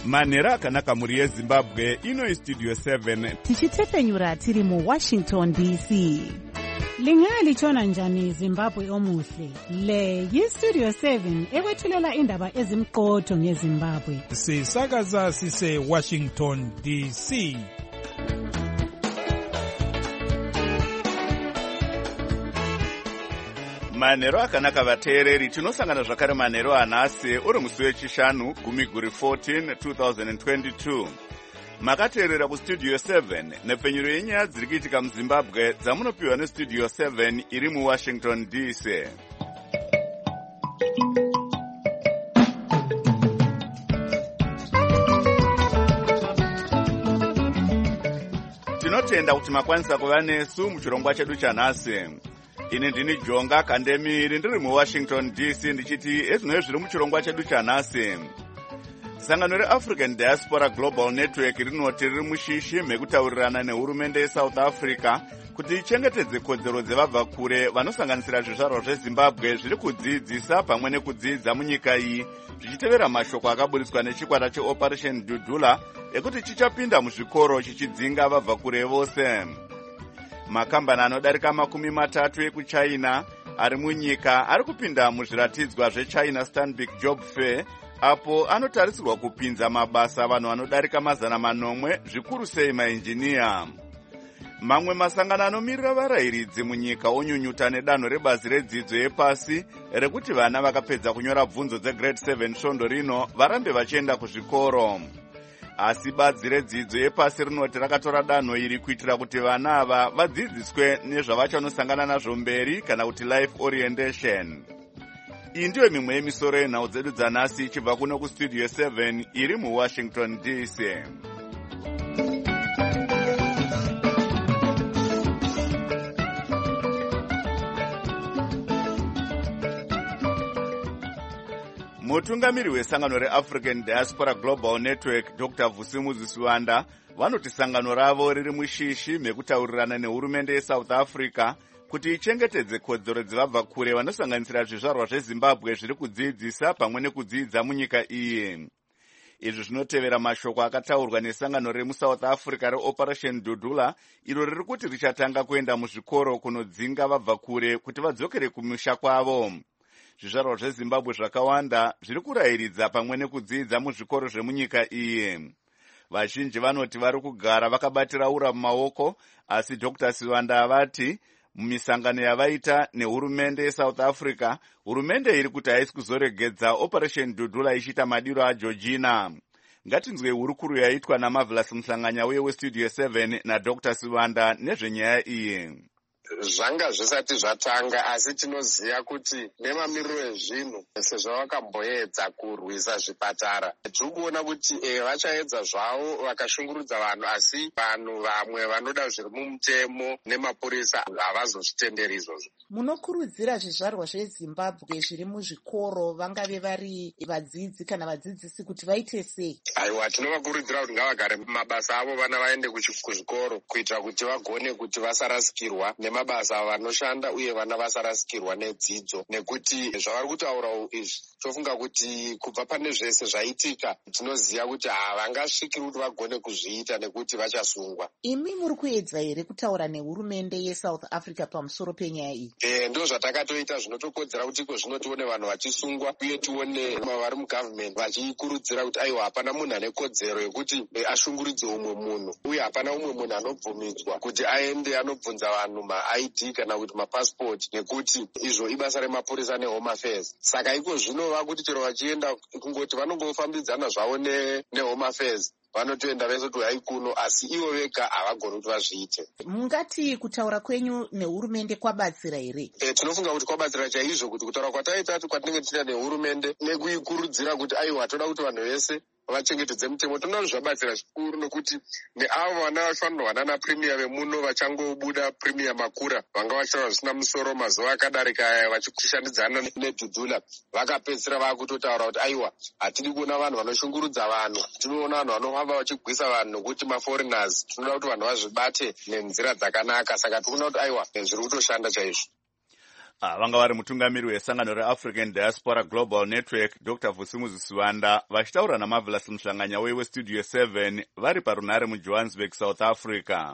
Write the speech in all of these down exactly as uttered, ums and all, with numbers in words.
manhero akanaka mhuri yezimbabwe. Ino istudio seven tichitefenyura tiri muwashington D C. Lingalitshona njani Zimbabwe omuhle? Le yistudio seven ekwethulela indaba ezimqotho ngeZimbabwe. Sisakaza sise Washington D C. manhero akanaka vateereri. Tinosangana zvakare manhero anhasi uri musi wechishanu gumi guri fourteen twenty twenty-two. Makateerera kustudio seven nepfenyuro yenyaya dziri kuitika muzimbabwe dzamunopiwa nestudio seven iri muwashington D C. Tinotenda kuti makwanisa kuva nesu muchirongwa chedu chanhasi. Ini ndini Jonga Kandemiri ndiri muwashington D C ndichiti ezvinoi zviri muchirongwa chedu chanhasi. Sangano reAfrican Diaspora Global Network rinoti riri mushishi mekutaurirana nehurumende yeSouth Africa kuti ichengetedze kodzero dzevabvakure vanosanganisira zvizvarwa zveZimbabwe zviri kudzidzisa pamwe nekudzidza munyika iyi, zvichitevera mashoko akaburitswa nechikwata cheOperation Dudula ekuti chichapinda muzvikoro chichidzinga vabvakure vose. Makambani anodarika makumi matatu ekuChina ari munyika ari kupinda muzviratidzwa zveChina Stanbic Job Fair, apo anotarisirwa kupinza mabasa vanhu vanodarika mazana manomwe, zvikuru sei mainjiniya. Mamwe masangano anomirira varayiridzi munyika onyunyuta nedanho rebazi redzidzo yepasi rekuti vana vakapedza kunyora bvunzo dzegrade seven svondo rino varambe vachienda kuzvikoro. Asi bazi redzidzo yepasi rinoti rakatora danho iri kuitira kuti vana ava vadzidziswe nezvavachanosangana nazvo mberi kana kuti life orientation. Iyi ndiyo mimwe yemisoro yenhau dzedu dzanhasi ichibva kuno kustudio seven iri muwashington D C. Mutungamiri wesangano reAfrican Diaspora Global Network Doctor Vusimuzi Suwanda vanoti sangano ravo riri mushishi mekutaurirana nehurumende yeSouth Africa kuti ichengetedze kodzero dzevabvakure vanosanganisira zvizvarwa zveZimbabwe zviri kudzidzisa pamwe nekudzidza munyika iyi. Izvi zvinotevera mashoko akataurwa nesangano remuSouth Africa reOperation Dudula iro riri kuti richatanga kuenda muzvikoro kunodzinga vabvakure kuti vadzokere kumusha kwavo. Zvizvarwa zveZimbabwe zvakawanda zviri kurayiridza pamwe nekudzidza muzvikoro zvemunyika iyi. Vazhinji vanoti vari kugara vakabatira ura mumaoko, asi Doctor Siwanda avati mumisangano yavaita nehurumende yeSouth Africa, hurumende iri kuti haisi kuzoregedza Operation Dudula ichiita madiro aJoJina. Ngatinzwe hurukuru yaitwa naMarvelous Muhlanganya uye westudio seven naDoctor Siwanda nezvenyaya iyi. Zvanga zvisati zvatanga, asi tinoziva kuti nemamiriro ezvinhu sezvo vakamboedza kurwisa zvipatara, tiri kuona kuti e, vachaedza zvavo vakashungurudza vanhu, asi vanhu vamwe vanoda zviri mumutemo nemapurisa havazozvitenderi izvozvo. Munokurudzira zvizvarwa zveZimbabwe zviri muzvikoro, vangave vari vadzidzi kana vadzidzisi, kuti vaite sei? Aiwa, tinovakurudzira kuti ngavagare mumabasa avo, vana vaende kuzvikoro kuitira kuti vagone kuti vasarasikirwa nema mabasa vanoshanda uye vana vasarasikirwa nedzidzo, nekuti zvavari kutaura izvi tofunga kuti kubva pane zvese zvaitika tinoziva kuti havangasviki kuti vagone kuzviita nekuti vachasungwa. Imi muri kuedza here kutaura nehurumende yeSouth Africa pamusoro penyaya iyi? E, ndo zvatakatoita zvinotokodzera kuti iko zvino tione vanhu vachisungwa uye tione vari mugovernment vachikurudzira kuti aiwa, hapana munhu ane kodzero yekuti e, ashunguridze umwe munhu, uye hapana umwe munhu anobvumidzwa kuti aende anobvunza vanhu ma I D kana kuti mapassport, nekuti izvo ibasa remapurisa neHome Affairs. Saka iko zvinova kuti chero vachienda kungoti vanongofambidzana zvavo neHome Affairs, vanotoenda vese kuti hai kuno, asi ivo vega havagoni kuti vazviite. Mungati kutaura kwenyu nehurumende kwabatsira here? E, tinofunga kuti kwabatsira chaizvo, kuti kutaura kwataita kwatinenge tiita nehurumende nekuikurudzira kuti aiwa, toda kuti vanhu vese vachengetedze mutemo, tinoona zvabatsira zvikuru, nekuti neavo vana vafanirwa nana premier vemuno vachangobuda premier makura vanga vachitaura zvisina musoro mazuva akadarika vachishandidzana neDudula, vakapedzisira vakutotaura kuti aiwa, hatidi kuona vanhu vanoshungurudza vanhu, tinoona vanhu vanofamba vachigwisa vanhu nokuti maforeigners, tinoda kuti vanhu vazvibate nenzira dzakanaka. Saka tikuona kuti aiwa, zviri kutoshanda chaizvo. vanga vari mutungamiri wesangano reAfrican Diaspora Global Network Doctor Vusimuzi Sivanda vachitaura naMarvelous Muhlanganya weStudio seven vari parunare muJohannesburg, South Africa.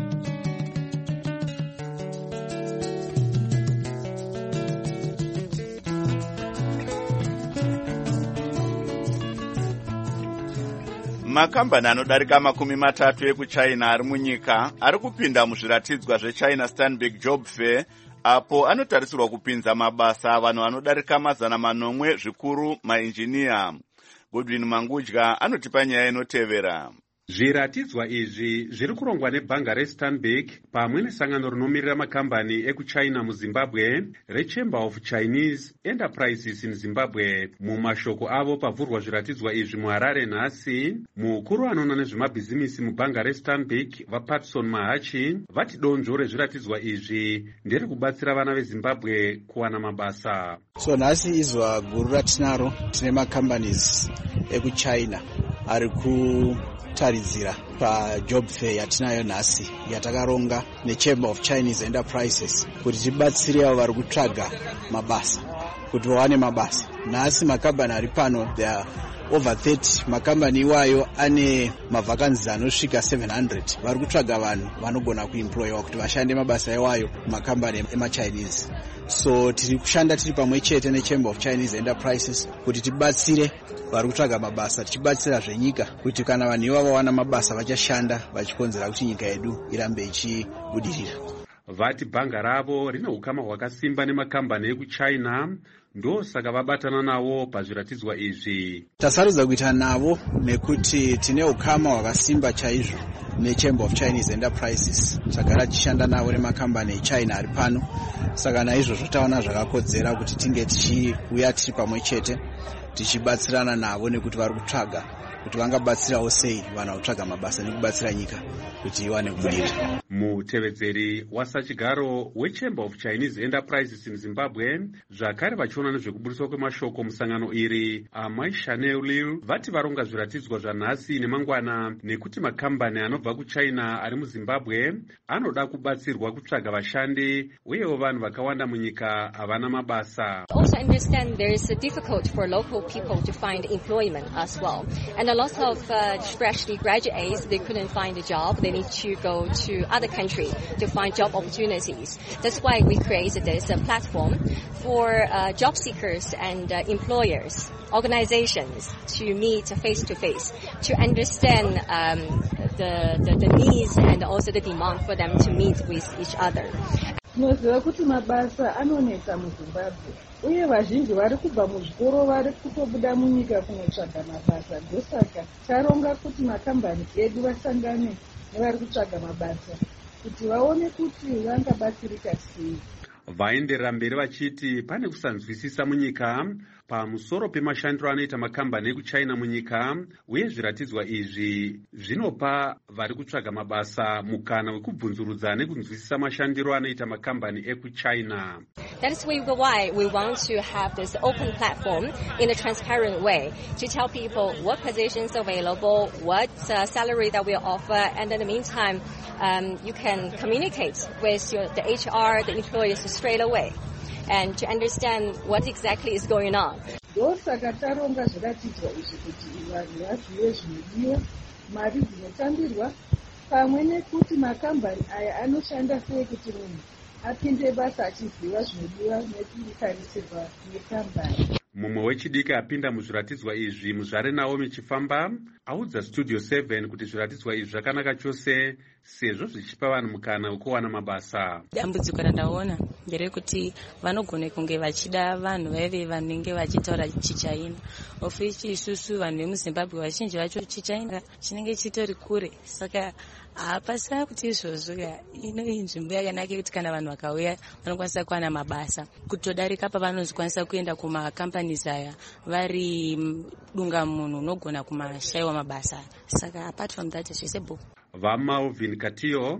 Makambani anodarika makumi matatu ekuchina ari munyika ari kupinda muzviratidzwa zveChina Stanbic Job Fair, apo anotarisirwa kupinza mabasa avanhu anodarika mazana manomwe zvikuru mainjiniya. Godwin Mangudya anotipa nyaya inotevera. Zviratidzwa izvi zviri kurongwa nebhanga reStanbic pamwe nesangano rinomirira makambani ekuchina muZimbabwe reChamber of Chinese Enterprises in Zimbabwe. Mumashoko avo pavhurwa zviratidzwa izvi muHarare nhasi, mukuru anoona nezvemabhizimisi mubhanga reStanbic vaPatson Mahachi vati donzvo rezviratidzwa izvi nderi kubatsira vana veZimbabwe kuwana mabasa. So nhasi izwa guru ratinaro tine macompanies ekuchina ari ku taridzira pajob fair yatinayo nhasi yatakaronga neChamber of Chinese Enterprises kuti tibatsire avo vari kutsvaga mabasa kuti vawane mabasa. Nhasi makambani ari pano there are over thirty. Makambani iwayo ane mavhakanzi anosvika seven hundred vari kutsvaga vanhu vanogona kuemployiwa kuti vashande mabasa iwayo mumakambani emachinese. So tiri kushanda tiri pamwe chete neChamber of Chinese Enterprises kuti tibatsire vari kutsvaga mabasa, tichibatsira zvenyika kuti kana vanhu ivavo vawana mabasa vachashanda vachikonzera kuti nyika yedu irambe ichibudirira. Vati bhanga ravo rine ukama hwakasimba nemakambani ekuchina, ndosaka vabatana navo pazviratidzwa izvi. Tasarudza kuita navo nekuti tine ukama hwakasimba chaizvo neChamber of Chinese Enterprises, saka tichishanda navo nemakambani echina ari pano. Saka naizvozvo taona zvakakodzera kuti tinge tichiuya tiri pamwe chete tichibatsirana navo nekuti vari kutsvaga kuti vangabatsirawo sei vanhu kutsvaga mabasa nekubatsira nyika kuti iwane kubudirira. Mutevedzeri wasachigaro weChamber of Chinese Enterprises in Zimbabwe zvakare vachiona nezvekubudiswa kwemashoko musangano iri, Amai Chanel Liu vati varonga zviratidzwa zvanhasi nemangwana nekuti makambani anobva kuchina ari muZimbabwe anoda kubatsirwa kutsvaga vashandi uyewo vanhu vakawanda munyika havana mabasa. Also understand there is a difficult for local people to find employment as well, and a lot of uh, freshly graduates, they couldn't find a job. They need to go to other country to find job opportunities. That's why we created this uh, platform for uh, job seekers and uh, employers, organizations to meet face to face to understand um, the, the the needs and also the demand for them to meet with each other. Tinoziva kuti mabasa anonetsa muZimbabwe uye vazhinji vari kubva muzvikoro vari kutobuda munyika kunotsvaga mabasa. Ndosaka taronga kuti makambani edu vasangane nevari kutsvaga mabasa kuti vaone kuti vangabatsirika sei. Vaenderera mberi vachiti pane kusanzwisisa munyika pamusoro pemashandiro anoita makambani ekuchina munyika, uye zviratidzwa izvi zvinopa vari kutsvaga mabasa mukana wekubvunzurudza nekunzwisisa mashandiro anoita makambani ekuchina. That is why we want to have this open platform in a transparent way to tell people what positions are available, what uh, salary that we offer, and in the meantime, um, you can communicate with your, the H R, the employers straight away, and to understand what exactly is going on. Ndosaka taronga zviratidzwa izvi kuti vanhu vazive zvinodiwa, mari dzinotambirwa, pamwe nekuti makambani aya anoshanda sei kuti munhu apinde basa achiziva zvinodiwa nekutarisirwa nekambani. Mumwe wechidiki apinda muzviratidzwa izvi, Muzvare Naomi Chifamba, audza Studio seven kuti zviratidzwa izvi zvakanaka chose sezvo zvichipa vanhu mukana wekuwana mabasa. Dambudziko randaona nderekuti vanogone kunge vachida vanhu vaive vanenge vachitaura chichina, of which isusu vanhu vemuZimbabwe vazhinji vacho chichina chinenge chitori kure, saka hapasina kuti izvozvo ino inzvimbo yakanaka kuti kana vanhu vakauya vanokwanisa kuwana mabasa, kutodarika pavanozokwanisa kuenda kumakampanies aya vari dunga munhu unogona kumashayiwa mabasa. Saka apart from that zvese bo. VaMalvin Katiyo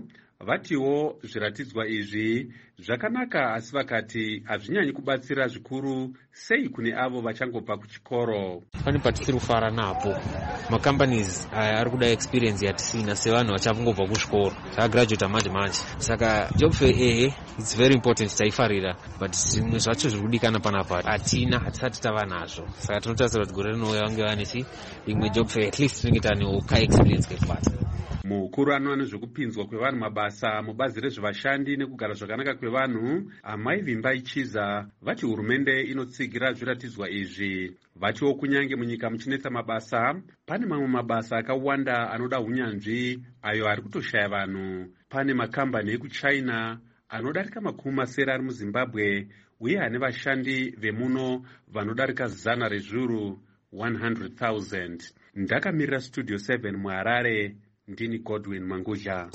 vatiwo zviratidzwa izvi zvakanaka, asi vakati hazvinyanyi kubatsira zvikuru sei kune avo vachangobva kuchikoro. Pane patisiri kufara napo, macompanies aya ari kuda experience yatisina sevanhu vachangobva kuchikoro, takagraduata manje manje. Saka job fair ehe it's very important, taifarira, but zvimwe zvacho zviri kudikana panapa hatina, hatisati tava nazvo. Saka tinotarisira kuti gore rinouya vange vane imwe job fair, at least tinenge tanewo ka experience kekubata. Mukuru anoona nezvekupinzwa kwevanhu mabasa mubazi rezvevashandi nekugara zvakanaka kwevanhu, Amai Vimbai Chiza, vati hurumende inotsigira zviratidzwa izvi. Vatiwo kunyange munyika muchinetsa mabasa, pane mamwe mabasa akawanda anoda hunyanzvi ayo ari kutoshaya vanhu. Pane makambani ekuChina anodarika makumi masere ari muZimbabwe uye ane vashandi vemuno vanodarika zana rezviuru one hundred thousand. Ndakamirira Studio seven muHarare, ndini Godwin Manguzha.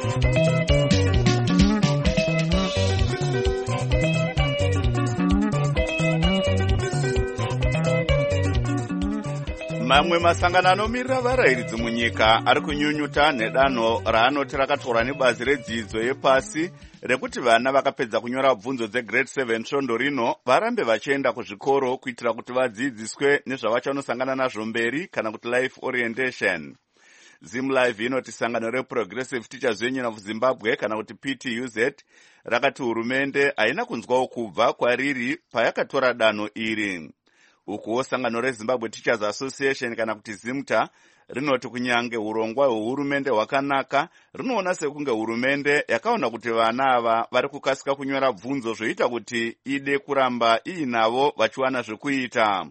Mamwe masangano anomirira varayiridzi munyika ari kunyunyuta nedanho raanoti rakatorwa nebazi redzidzo yepasi rekuti vana vakapedza kunyora bvunzo dzegrade seven svondo rino varambe vachienda kuzvikoro kuitira kuti vadzidziswe nezvavachanosangana nazvo mberi kana kuti life orientation. ZimLive inoti sangano reProgressive Teachers Union of Zimbabwe kana kuti P T U Z rakati hurumende haina kunzwawo kubva kwariri payakatora danho iri. Ukuwo sangano reZimbabwe Teachers Association kana kuti ZIMTA rinoti kunyange urongwa hwehurumende hwakanaka, rinoona sekunge hurumende yakaona kuti vana ava vari kukasika kunyora bvunzo zvoita kuti ide kuramba iinavo vachiwana zvekuita.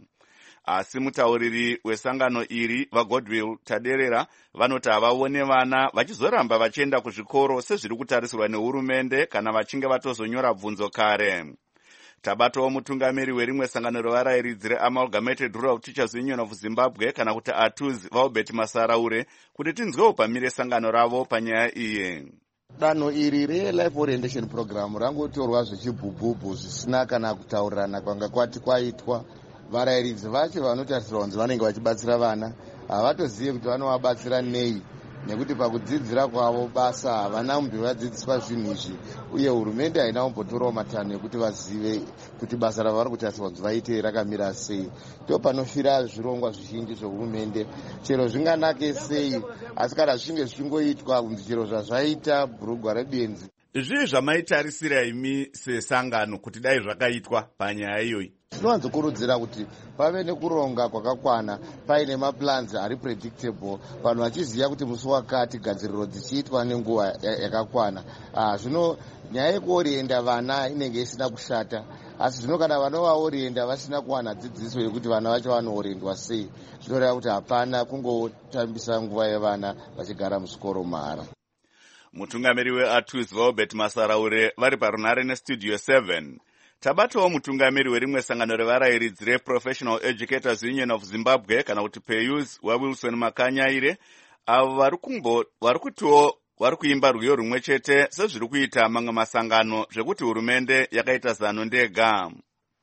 Asi mutauriri wesangano iri vaGodwill Taderera vanoti havaone vana vachizoramba vachienda kuzvikoro sezviri kutarisirwa nehurumende kana vachinge vatozonyora bvunzo kare. Tabatawo mutungamiri werimwe sangano revarayiridzi reAmalgamated Rural Teachers Union of Zimbabwe kana kuti A T U Z Vaubert Masaraure kuti tinzwewo pamire sangano ravo panyaya iyi. Danho iri re-Life Orientation Program rangotorwa zvichibhubhubhu zvisina kana kutaurirana kwanga kwati kwaitwa. Varayiridzi vacho vanotarisirwa kunzi vanenge vachibatsira vana havatozive kuti vanovabatsira nei, nekuti pakudzidzira kwavo basa havana kumbi vadzidziswa zvinhu izvi, uye hurumende haina kumbotorawo matanho ekuti vazive kuti basa ravari kutarisirwa kuti vaite rakamira sei. Ndo panofira zvirongwa zvizhinji zvehurumende, chero zvinganake sei, asi kana zvichinge zvichingoitwa kunzi chero zvazvaita bhurugwa rebenzi. Zvii zvamaitarisira imi sesangano kuti dai zvakaitwa panyaya iyoyi? Tinowanzokurudzira kuti pave nekuronga kwakakwana, paine maplans ari predictable, vanhu vachiziva kuti musi wakati gadziriro dzichiitwa nenguva yakakwana. Zvino nyaya yekuorienda vana inenge isina kushata, asi zvino kana vanovaorienda vasina kuwana dzidziso yekuti vana vacho vanooriendwa sei, zvinoreva kuti hapana kungotambisa nguva yevana vachigara muzvikoro mahara. Mutungamiri weA T U Z Vaubert Masaraure vari parunare neStudio seven. Tabatawo mutungamiri werimwe sangano revarayiridzi reProfessional Educators Union of Zimbabwe kana kuti P E U S waWilson Makanyaire, avo vari kumbo vari kutiwo vari kuimba rwiyo rumwe chete sezviri kuita mamwe masangano zvekuti hurumende yakaita zano ndega.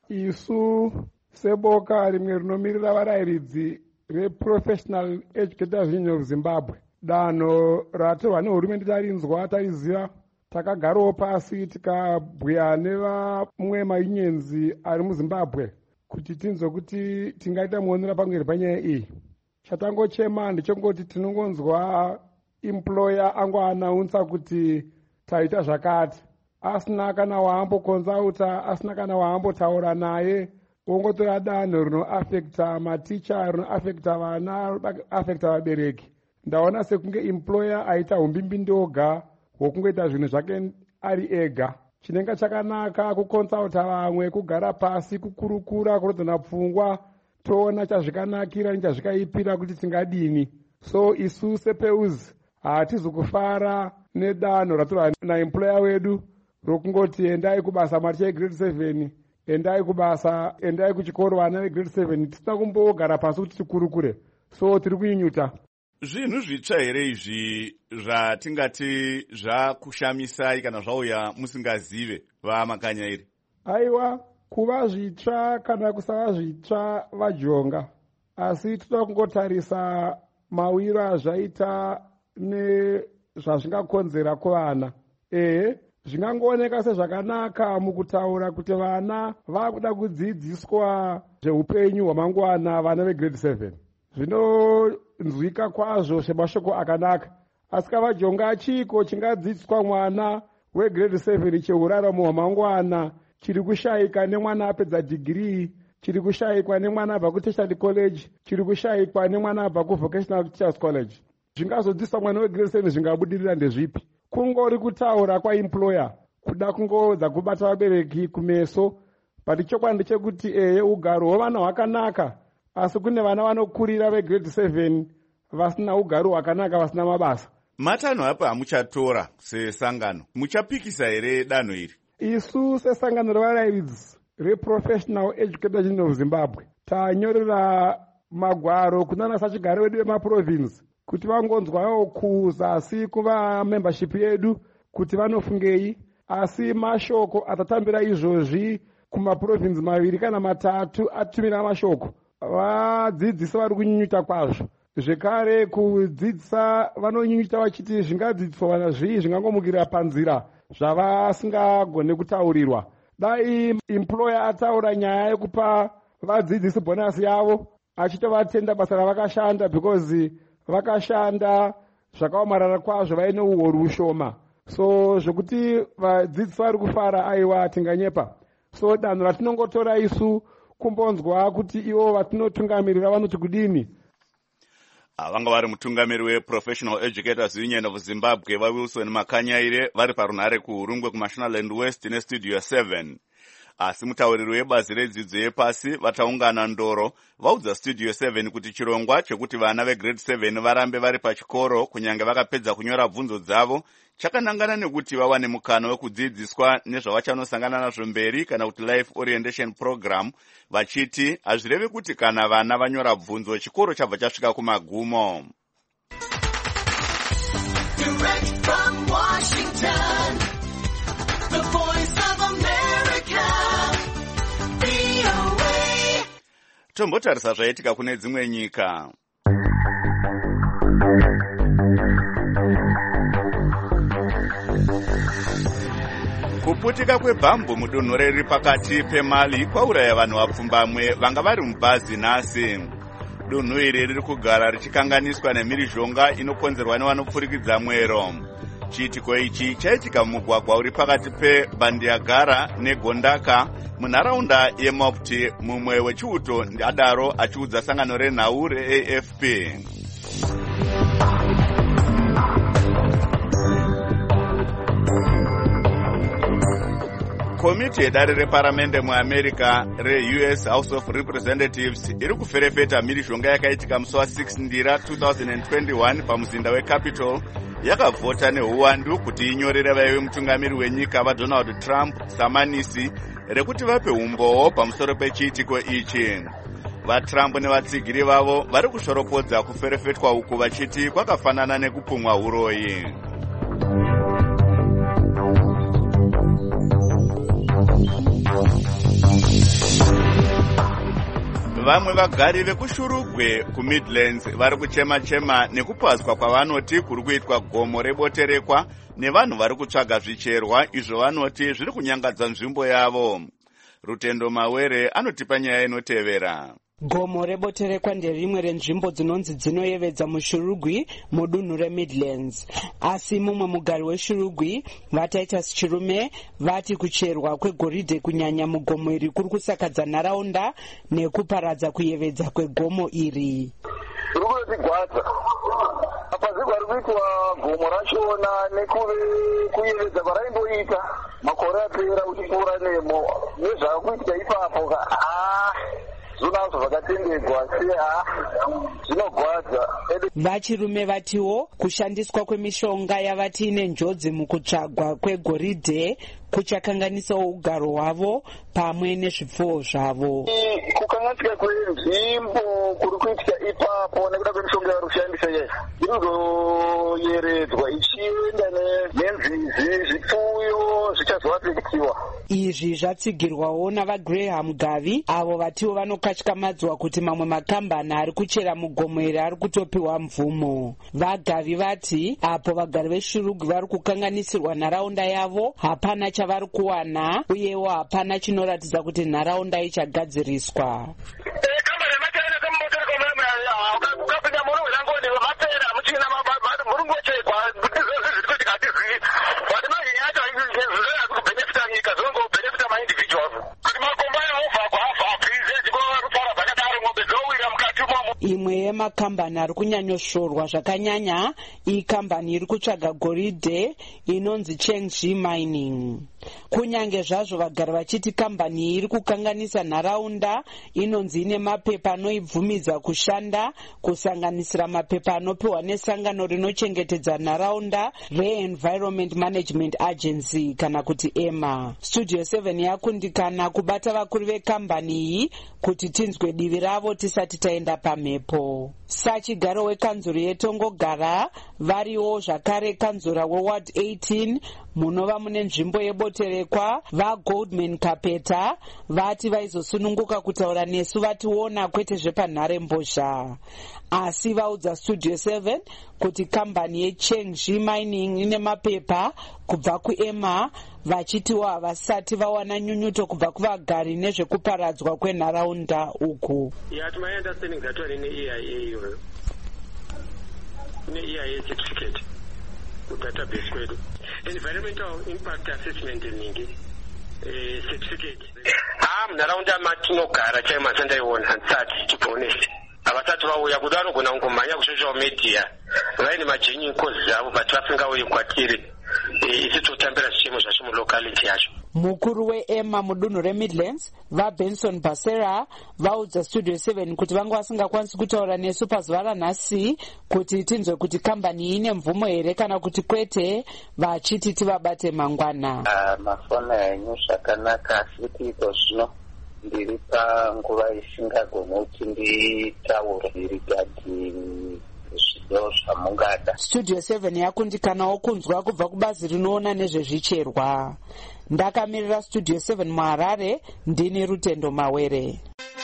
Isu seboka rimwe rinomirira varayiridzi reProfessional Educators Union of Zimbabwe, danho ratorwa nehurumende tarinzwa, tariziva, takagarawo pasi tikabhuya nevamwe mainyenzi ari muZimbabwe kuti tinzwe kuti tingaita muonera pamwe panyaya iyi. Chatangochema ndechongoti tinongonzwa employer angoanaunsa kuti taita zvakati, asina kana waambokonzauta, asina kana waambotaura naye, ongotora danho rinoafekta maticha, rinoafekta vana, rinoafekta vabereki. Ndaona sekunge employer aita humbimbindi oga hwokungoita zvinhu zvake ari ega. Chinenge chakanaka kukonsauta vamwe, kugara pasi, kukurukura, kurodzana pfungwa, toona chazvikanakira nechazvikaipira kuti tingadini. So isu seP E U Z hatizi kufara nedanho ratorwa naemployer wedu rokungoti endai kubasa mari chegrade seven, endai kubasa, endai kuchikoro vana vegrade seven, tisina kumbogara pasi kuti tikurukure. So tiri kuinyuta. Zvinhu zvitsva here izvi zvatingati zvakushamisai kana zvauya musingazive vaMakanyaire? Aiwa, kuva zvitsva kana kusava zvitsva vajonga, asi toda kungotarisa mawiro azvaita nezvazvingakonzera kuvana. ehe zvingangooneka sezvakanaka mukutaura kuti vana vakuda kudzidziswa zveupenyu hwamangwana vana vegrade seven. Zvinonzwika kwazvo semashoko akanaka, asi kavajonga chiko chingadzidziswa mwana wegrade seven cheuraramo hwamangwana chiri kushayikwa nemwana apedza dhigirii, chiri kushayikwa nemwana abva kutertiary college, chiri kushayikwa nemwana abva kuvocational teachers college. Zvingazodzidziswa mwana wegrade seven zvingabudirira ndezvipi? Kungori kutaura kwaemployer kuda kungodza kubata vabereki kumeso, but chokwadi ndechekuti ehe ugaro hwevana hwakanaka, asi kune vana vanokurira vegrade seven vasina ugaro hwakanaka, vasina mabasa. Matanho apa hamuchatora sesangano, muchapikisa here danho iri? Isu sesangano revarairidzi reprofessional educators union of Zimbabwe tanyorera magwaro kunana sachigaro wedu wemaprovince kuti vangonzwawo kuzasi kuva membership yedu kuti vanofungei, asi mashoko atatambira izvozvi kumaprovince maviri kana matatu atumira mashoko. Vadzidzisi vari kunyunyuta kwazvo, zvekare kudzidzisa vanonyunyuta vachiti zvingadzidziswa vana zvii zvingangomukira panzira zvavasingagone kutaurirwa. Dai employer ataura nyaya yekupa vadzidzisi bonasi yavo achitovatenda basa ravakashanda, because vakashanda zvakaomarara kwazvo vaine uhoro ushoma. So zvokuti vadzidzisi vari kufara aiwa tinganyepa. So danho ratinongotora isu kumbonzwa kuti ivo vatinotungamirira vanoti kudini. Vanga vari mutungamiri weprofessional educators union of Zimbabwe vaWilson Makanyaire vari parunhare kuHurungwe kuMashonaland West nestudio seven. Asi mutauriri webazi redzidzo yepasi vataungana ndoro vaudza studio seven kuti chirongwa chekuti vana vegrade seven varambe vari pachikoro kunyange vakapedza kunyora bvunzo dzavo chakanangana nekuti vawane mukana wekudzidziswa nezvavachanosangana nazvo mberi kana kuti life orientation program, vachiti hazvirevi kuti kana vana vanyora bvunzo chikoro chabva chasvika kumagumo. Direct from Washington, the voice of America, V O A. Tombotarisa zvaitika kune dzimwe nyika. Kuputika kwebhambu mudunhu riri pakati peMali kwauraya vanhu vapfumbamwe vanga vari mubhazi nhasi. Dunhu iri riri kugara richikanganiswa nemhirizhonga inokonzerwa nevanopfurikidza mwero. Chiitiko ichi chaitika mumugwagwa uri pakati peBandiagara neGondaka munharaunda yeMopti. Mumwe wechiuto adaro achiudza sangano renhau reA F P. Komiti yedare reparamende muAmerica reU S House of Representatives iri kuferefeta mhirizhonga yakaitika musi wa6 Ndira two thousand twenty-one pamuzinda weCapitol yakavhota neuwandu kuti inyorere vaive mutungamiri wenyika vaDonald Trump samanisi rekuti vape umboo pamusoro pechiitiko ichi. VaTrump nevatsigiri vavo vari kushoropodza kuferefetwa uku vachiti kwakafanana nekupumwa uroyi. Vamwe vagari vekuShurugwe kuMidlands vari kuchema-chema nekupazwa kwavanoti kuri kuitwa gomo reboterekwa nevanhu vari kutsvaga zvicherwa izvo vanoti zviri kunyangadza nzvimbo yavo. Rutendo Mawere anotipa nyaya inotevera. Gomo reboterekwa nderimwe renzvimbo dzinonzi dzinoyevedza muShurugwi mudunhu reMidlands. Asi mumwe mugari weShurugwi vataita chirume vati kucherwa kwegoridhe kunyanya mugomo iri kuri kusakadza nharaunda nekuparadza kuyevedza kwegomo iri. Rukutigwadza apa zigwari kuitwa gomo rachona nekuyevedza kwaraimboita makore apera uchipfuura nemo nezvakuitika ipapo ah zvinazvo zvakatendedzwa seha zvinogwadza. Vachirume vatiwo kushandiswa kwemishonga yavati ine njodzi mukutsvagwa kwegoridhe kuchakanganisawo ugaro hwavo pamwe nezvipfuwo zvavo. Kukanganisika kwenzvimbo kuri kuitika ipapo nekuda kwemishonga yavari kushandisa yai inozoyeredzwa ichienda nenzizi zvipfuyo zvichazova zvapikitsiwa. Izvi zvatsigirwawo navagraham gavi avo vatiwo vanokatyamadzwa kuti mamwe makambani ari kuchera mugomo iri ari kutopiwa mvumo. Vagavi vati apo vagari veshurugwi vari kukanganisirwa nharaunda yavo hapana chavari kuwana uyewo hapana chinoratidza kuti nharaunda ichagadziriswa. Imwe yemakambani ari kunyanyosvorwa zvakanyanya ikambani iri kutsvaga goridhe inonzi Chengxi Mining. Kunyange zvazvo vagari vachiti kambani iyi iri kukanganisa nharaunda inonzi ine mapepa anoibvumidza kushanda kusanganisira mapepa anopiwa nesangano rinochengetedza nharaunda reEnvironment Management Agency kana kuti E M A. Studio seven yakundikana kubata vakuru vekambani iyi kuti tinzwe divi ravo tisati taenda pamhepo. Sachigaro wekanzuro yeTongogara variwo zvakare kanzura weward eighteen munova mune nzvimbo yeboterekwa vaGoldman Kapeta vati vaizosununguka kutaura nesu vationa kwete zvepanhare mbozha. Asi vaudza Studio seven kuti kambani yeChengxi Mining ine mapepa kubva kuE M A vachitiwa havasati vawana nyunyuto kubva kuvagari nezvekuparadzwa kwenharaunda uku. Yeah, to my understanding that one in the E I A in the E I A certificate with database kwedu. Environmental impact assessment ningi eh certificate. Ah, mnharaunda matinogara chaima sandaiona hansati to be honest. Avatatu vauya kudaro kuna ngomanya kusocial media vaine magenuine causes avo but vasingauyi kwatiri isi totambira zvichemo zvacho mulocality yacho. Mukuru we-E M A mudunhu reMidlands vaBenson Basera vaudza Studio seven kuti vanga vasingakwanisi kutaura nesu pazuva ranhasi kuti tinzwe kuti kambani iyi ine mvumo here kana kuti kwete, vachiti tivabate mangwana. Uh, mafoni enyu zvakanaka asi kuti iko zvino ndiri panguva isingagoni kuti nditaure rigadi zvido zvamungada. Studio seven yakundikanawo kunzwa kubva kubazi rinoona nezvezvicherwa. Ndakamirira Studio seven muHarare, ndini Rutendo Mawere.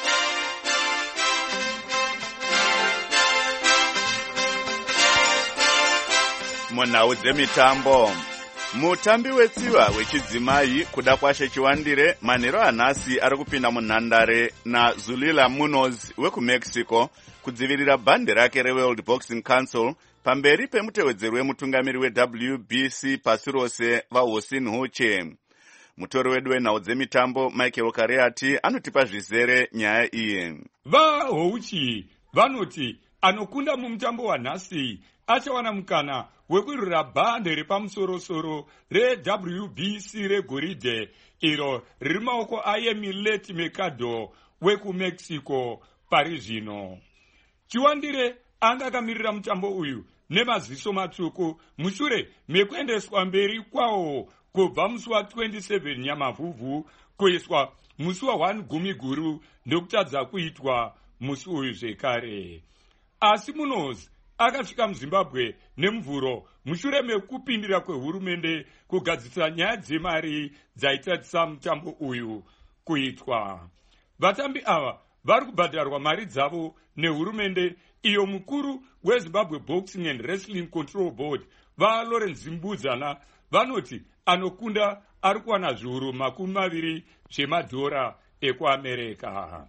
Munhau dzemitambo. Mutambi wetsiva wechidzimai kuda kwashe Chiwandire manheru anhasi ari kupinda munhandare naZulila Munoz wekumexico kudzivirira bhande rake reWorld Boxing Council pamberi pemutevedzeri wemutungamiri weW B C pasi rose vaHosin Huche. Mutori wedu wenhau dzemitambo Michael Kareati anotipa zvizere nyaya iyi. VaHuche vanoti anokunda mumutambo wanhasi achawana mukana wekurwira bhande repamusorosoro reW B C regoridhe iro riri maoko aEmilet Mercado wekumexico pari zvino. Chiwandire anga akamirira mutambo uyu nemaziso matsvuku mushure mekuendeswa mberi kwawo kubva musi wa27 Nyamavhuvhu kuiswa musi wa1 gumi guru ndokutadza kuitwa musi uyu zvekare. Asi Munoz akasvika muZimbabwe nemuvhuro mushure mekupindira kwehurumende kugadzirisa nyaya dzemari dzaitadzisa mutambo uyu kuitwa. Vatambi ava vari kubhadharwa mari dzavo nehurumende iyo mukuru weZimbabwe Boxing and Wrestling Control Board vaLawrence Mbudzana vanoti anokunda ari kuwana zviuru makumi maviri zvemadhora ekuAmerika.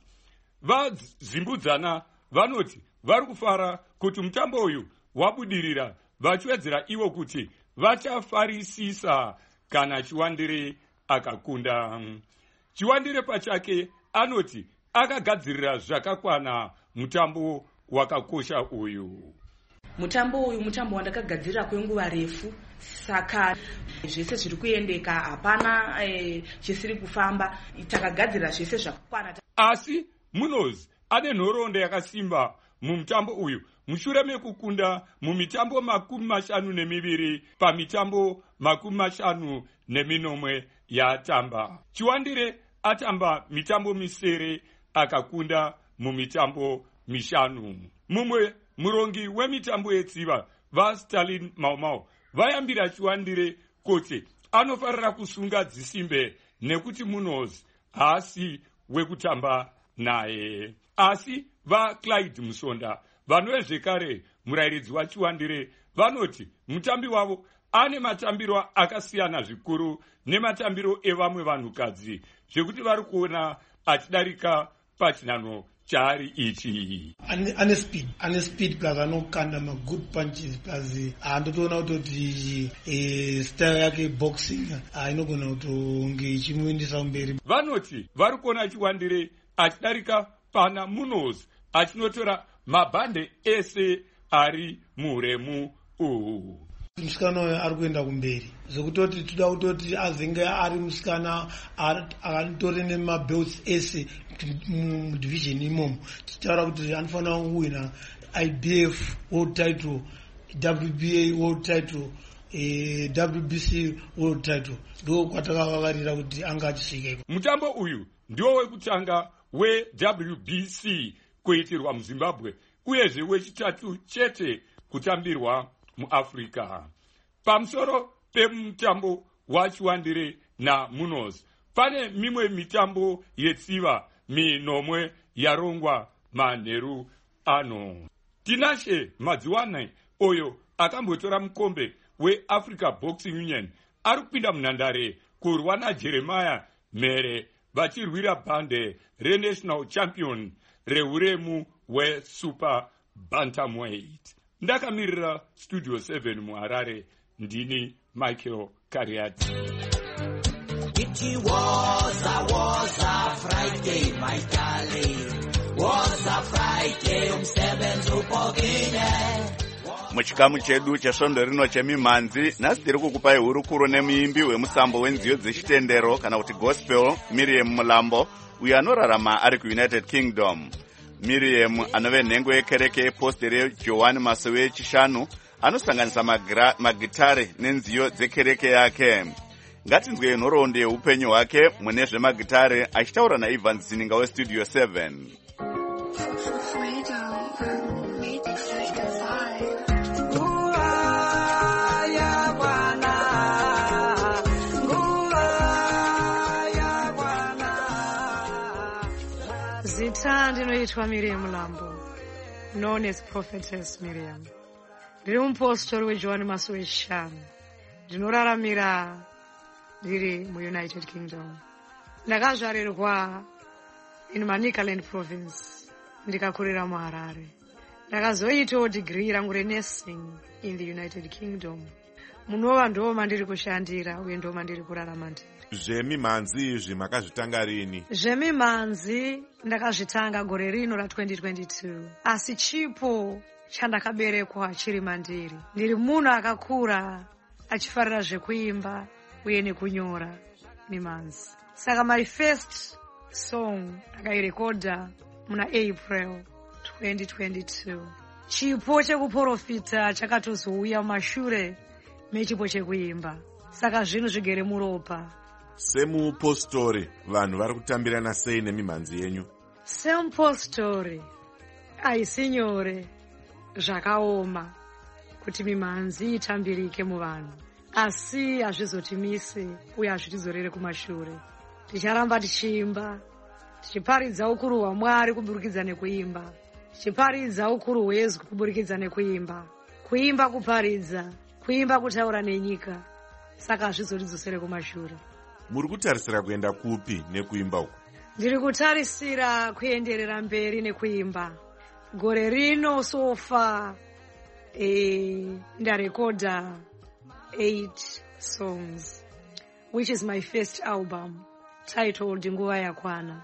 VaZimbudzana vanoti vari kufara kuti mutambo uyu wabudirira vachiwedzera ivo kuti vachafarisisa kana Chiwandire akakunda. Chiwandire pachake anoti akagadzirira zvakakwana mutambo wakakosha uyu. Mutambo uyu mutambo wandakagadzirira kwenguva refu, saka zvese zviri kuendeka, hapana eh, chisiri kufamba, takagadzirira zvese zvakakwana. Asi Munoz ane nhoroondo yakasimba mumutambo uyu mushure mekukunda mumitambo makumi mashanu nemiviri pamitambo makumi mashanu neminomwe yaatamba. Chiwandire atamba mitambo misere akakunda mumitambo mishanu. Mumwe murongi wemitambo yetsiva vaStalin Maumau vayambira Chiwandire kuti anofarira kusunga dzisimbe nekuti Munoz haasi wekutamba naye. Asi vaClyde Musonda vanovezvekare murayiridzi waChiwandire vanoti mutambi wavo ane matambiro akasiyana zvikuru nematambiro evamwe vanhukadzi zvekuti vari kuona achidarika pachinano chaari ichi. Ane speed, ane speed plus anokanda ma good punches plus andotoona kuti style yake boxing inogona kutonge ichimuendesa mberi. Vanoti vari kuona Chiwandire achidarika pana Munoz achinotora mabhande ese ari muhuremu uhu. Musikana uyu ari kuenda kumberi zvekutoti toda kutoti azenge ari musikana atori nemabelts ese mudivision imomo tichitaura kuti anofanira kuwina I B F world title, W B A world title, eh, W B C world title. Ndo kwatakavavarira kuti anga achisvika. Mutambo uyu ndiwo wekutanga we W B C kuitirwa muZimbabwe uyezve wechitatu chete kutambirwa muAfrica. Pamusoro pemutambo waChiwandire na Munoz pane mimwe mitambo yetsiva minomwe yarongwa manheru ano. Tinashe Madziwane oyo akambotora mukombe weAfrica Boxing Union ari kupinda munhandare kurwa naJeremiah Mere vachirwira bhande reNational Champion rehuremu weSuper Bantamweight. Ndakamirira Studio seven muHarare, ndini Michael Kariati. It was a, was a Friday, my darling. Was a Friday, umsebenzi upogine. Muchikamu chedu chesvondo rino chemimhanzi nhasi tiri kukupai hurukuro nemuimbi wemusambo wenziyo dzechitendero kana kuti gospel Miriam Mulambo uyo anorarama ari kuUnited Kingdom. Miriam anove nhengo yekereke yepostere yeJohani Masowe echishanu anosanganisa magitare nenziyo dzekereke yake. Ngatinzwe nhoroondo yeupenyu hwake mune zvemagitare achitaura naIvan Zininga weStudio seven. Zita ndinoitwa Miriam Mulambo, known as Prophetess Miriam. Ndiri mupostori weJohani Masowe echishanu. Ndinoraramira ndiri muUnited Kingdom. Ndakazvarirwa in Manicaland province, ndikakurira muHarare. Ndakazoitawo degree rangu renursing in the United Kingdom. Munova ndo mandiri kushandira uye ndo mandiri kurarama ndiri. Zvemimhanzi izvi makazvitanga rini? Zvemimhanzi ndakazvitanga gore rino ra twenty twenty-two. Asi chipo chandakaberekwa chiri mandiri. Ndiri munhu akakura achifarira zvekuimba uye nekunyora mimhanzi. Saka my first song ndakairekodha muna April twenty twenty-two. Chipo chekuprofita chakatozouya mumashure mechipo chekuimba. Saka zvinhu zvigere muropa. Semupostori vanhu vari kutambirana sei nemimhanzi yenyu? Semupostori haisi nyore zvakaoma kuti mimhanzi itambirike muvanhu, asi hazvizotimisi uye hazvitizorere kumashure. Ticharamba tichiimba, tichiparidza ukuru hwaMwari kuburikidza nekuimba, tichiparidza ukuru hwezu kuburikidza nekuimba, kuimba kuparidza, kuimba kutaura nenyika. Saka hazvizotidzosere kumashure. Muri kutarisira kuenda kupi nekuimba uku? Ndiri kutarisira kuenderera mberi nekuimba. Gore rino sofa eh, ndarekodha eight songs, which is my first album titled Nguva Yakwana.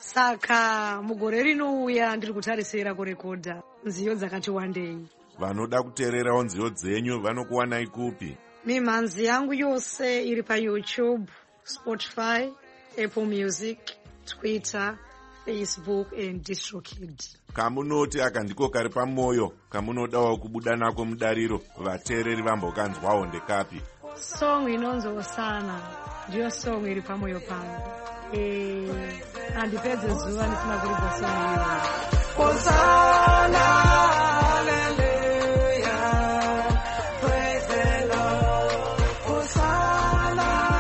Saka mugore rino uya ndiri kutarisira kurekodha nziyo dzakati wandei. Vanoda kuteererawo nziyo dzenyu vanokuwanai kupi? Mimhanzi yangu yose iri paYouTube, Spotify, Apple Music, Twitter, Facebook and DistroKid. Kamunoti akandiko kari pamwoyo kamunodawo kubuda nako mudariro vateereri vambokanzwawo ndekapi? Song inonzo sana ndiyo song iri pamwoyo pangu. Eh, handipedze zuva ndisina kuridza song iyo. Hosanna. Praise the Lord. Hosanna.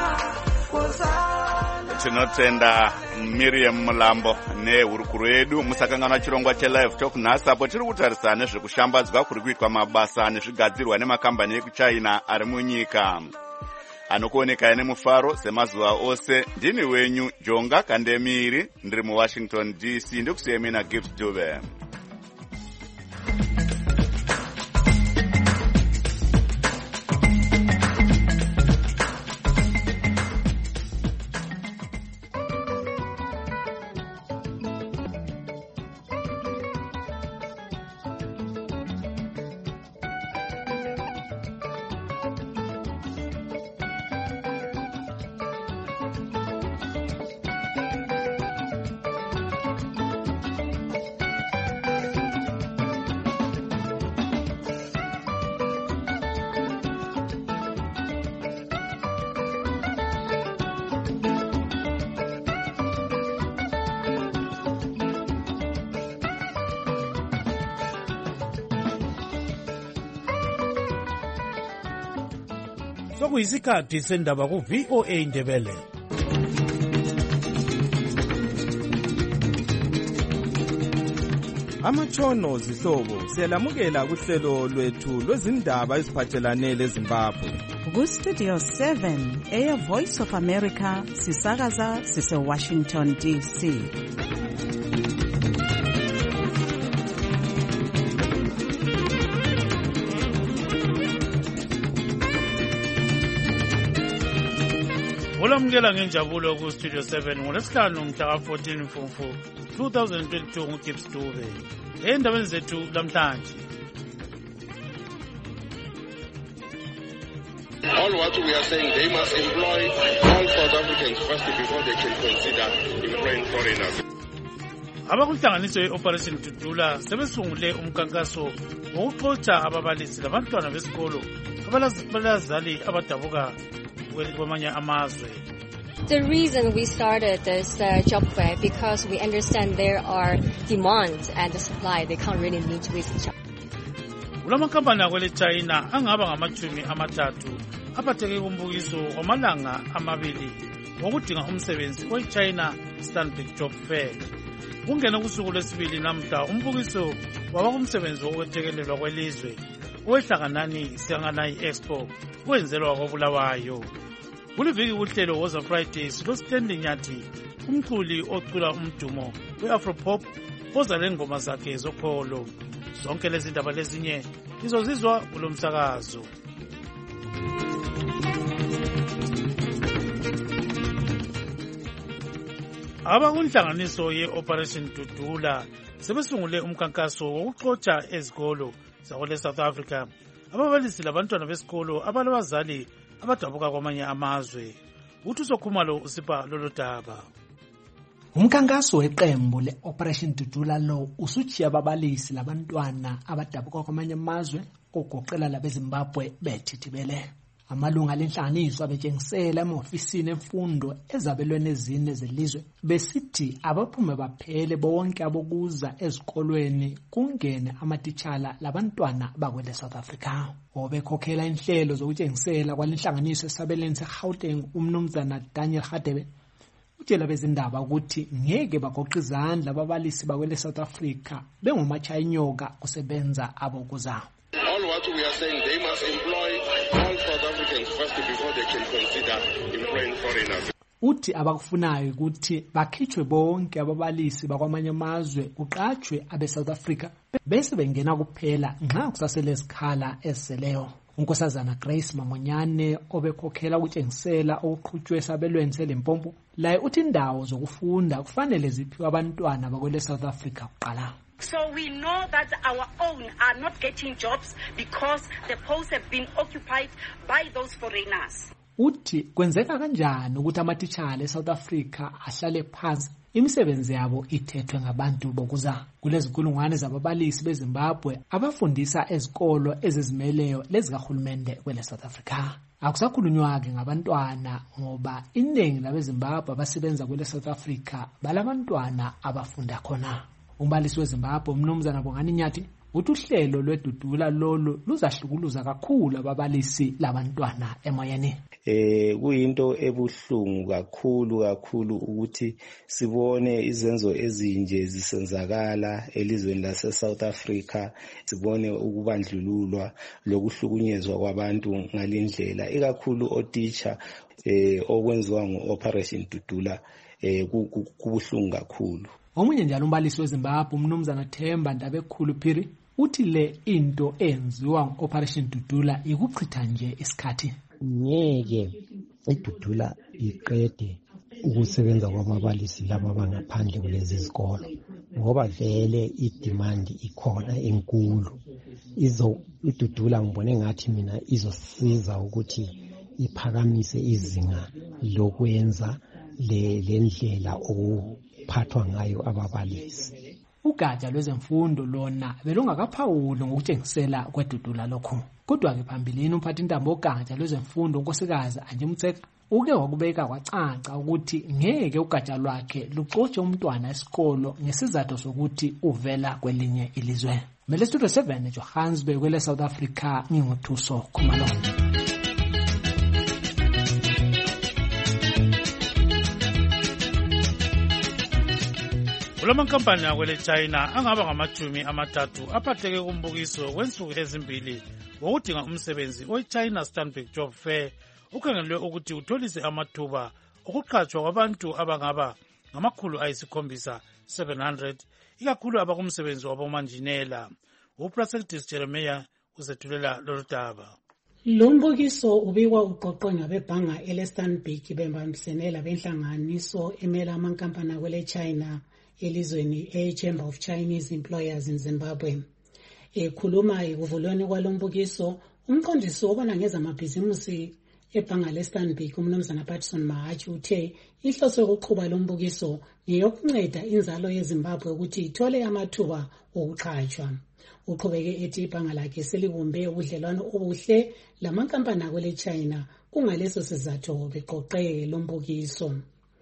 tinotenda Miriam Mulambo nehurukuru yedu musakanganwa chirongwa chelive talk nhasi apo tiri kutarisana nezvekushambadzwa kuri kuitwa mabasa nezvigadzirwa nemakambani ekuchina ari munyika anokuoneka nemufaro semazuva ose. Ndini wenyu Jonga Kandemiri, ndiri muWashington D C, ndikusiyemi naGibbs Dube. Sokuyisikhathi sendaba ku V O A Ndebele. Amatshono zihlobo siyalamukela kuhlelo lwethu lwezindaba eziphathelane leZimbabwe. Ku Studio seven eya Voice of America sisakaza sise Washington D C. Ulamukela ngenjabulo ku Studio seven ngolesihlanu mhla fourteen Mfumfu twenty twenty-two nguGibbs Dube. Endabeni zethu lamhlanje. All what we are saying, they must employ all South Africans first before they can consider employing foreigners. Abakunhlanganiso ye-Operation Tudula sebesungule umkankaso wokuxoxa ababalisi labantwana besikolo abalazali abadabuka kwamanye amazwe. The reason we started this uh, job fair because we understand there are demand and the supply. They can't really meet with each other. Ulamakhampani akwele China angaba ngamachumi amathathu aphatheke kumbukiso wamalanga amabili wokudinga umsebenzi we-China Stanbic Job Fair. Kungena kusuku lwesibili namhla umbukiso waba kumsebenzi wokwethekelelwa kwelizwe owehlanganani Siyanganayi Expo wenzelwa kwaBulawayo. Kuliviki kuhlelo Woza Fridays loStandi Nyathi, umculi ocula umdumo we-Afropop oza lengoma zakhe zokholo. Zonke lezi ndaba lezinye izozizwa kulo msakazo. Abakunhlanganiso ye-Operation Tudula sebesungule umkankaso wokuxoxa ezikolo zakwele South Africa ababalisi labantwana besikolo abalabazali abadabuka kwamanye amazwe. Uthi Sokhumalo usipha lolo daba. Umkankaso weqembu le-Operation Tudula lo usuchiya ababalisi labantwana abadabuka kwamanye amazwe ogoqela labeZimbabwe bethithibele. Amalunga lenhlanganiso abetshengisela ema-ofisini emfundo ezabelweni ezine zelizwe besithi abaphume baphele bonke abokuza ezikolweni kungene amatitshala labantwana bakwele South Africa. Obekhokhela inhlelo zokutshengisela kwalenhlanganiso esabelweni seGauteng umnumzana Daniel Hadebe utshela bezindaba ukuthi ngeke bagoqa izandla ababalisi bakwele South Africa bengomachayinyoka kusebenza abokuza. All what we are saying, they must employ all South Africans first before they can consider employing foreigners. Uthi abakufunayo ukuthi bakhitshwe bonke ababalisi bakwamanye amazwe kuqatshwe abe South Africa bese bengena kuphela nxa kusasele isikhala eseleyo. Unkosazana Grace Mamonyane obekhokhela ukutshengisela okuqhutshwe esabelweni seLimpopo laye uthi indawo zokufunda kufanele ziphiwe abantwana bakwele South Africa kuqala. So we know that our own are not getting jobs because the posts have been occupied by those foreigners. Uthi kwenzeka kanjani ukuthi amatitshala eSouth Africa ahlale phansi imisebenzi yabo ithethwe ngabantu bokuza. Kulezi kulungwane zababalisi beZimbabwe abafundisa ezikolo ezizimeleyo lezikahulumende kwele South Africa. Akusakhulunywa-ke ngabantwana ngoba iningi labeZimbabwe abasebenza kwele South Africa balabantwana abafunda khona. Umbalisi weZimbabwe umnumzana Bongani Nyathi uthi uhlelo lwedudula lolo luzahlukuluza kakhulu ababalisi labantwana emoyeni. eh kuyinto ebuhlungu kakhulu kakhulu ukuthi sibone izenzo ezinje zisenzakala elizweni lase South Africa, sibone ukubandlululwa lokuhlukunyezwa kwabantu ngalindlela, ikakhulu otitsha eh okwenziwa ngo-Operation Dudula eh kubuhlungu kakhulu. Omunye njalo umbalisi weZimbabwe umnumzana Themba Ndabekhulu Phiri uthi le into enziwa ngo-Operation Dudula ikuchitha nje isikhathi. Ngeke iDudula iqede ukusebenza kwababalisi laba abangaphandle kulezi zikolo, ngoba vele idemand ikhona enkulu. Izo iDudula ngibone ngathi mina izosiza ukuthi iphakamise izinga lokwenza le lendlela okuphathwa ngayo ababalisi. Ugatsha lwezemfundo lona belungakaphawuli ngokutshengisela kweDudula lokho. Kodwa-ke phambilini umphathi intambo ogatsha lwezemfundo unkosikazi Angie Mtseka uke wakubeka kwacaca ukuthi ngeke ugatsha lwakhe luxotshe umntwana esikolo ngesizathu sokuthi uvela kwelinye ilizwe. Mele Studio seven Johannesburg kwele South Africa, nginguthuso Khumalo. Kulamankampani akwele China angaba ngamajumi amathathu aphatheke kumbukiso wensuku ezimbili wokudinga umsebenzi we-China Stanbic Job Fair ukhangelwe ukuthi utholise amathuba okuqhatshwa kwabantu abangaba ngamakhulu ayisikhombisa seven hundred ikakhulu abakumsebenzi wabomanjinela. uProsectus Jeremiah uzethulela lolu daba. Lo mbukiso ubikwa uqoqwe ngabebhanga eleStanbic bembambisene labenhlanganiso emela amankampani akwele China elizweni e-Chamber of Chinese Employers in Zimbabwe. Ekhuluma ekuvulweni kwalombukiso, umqondisi obona ngezamabhizimusi ebhanga leStanbic umnumzana Patson Mahachi uthe inhloso yokuqhuba lombukiso ngeyokunceda inzalo yeZimbabwe ukuthi ithole amathuba okuqhatshwa. Uqhubeke ethi ibhanga lakhe selibumbe ubudlelwano obuhle lamankampani akwele China kungaleso sizathu beqoqe lombukiso.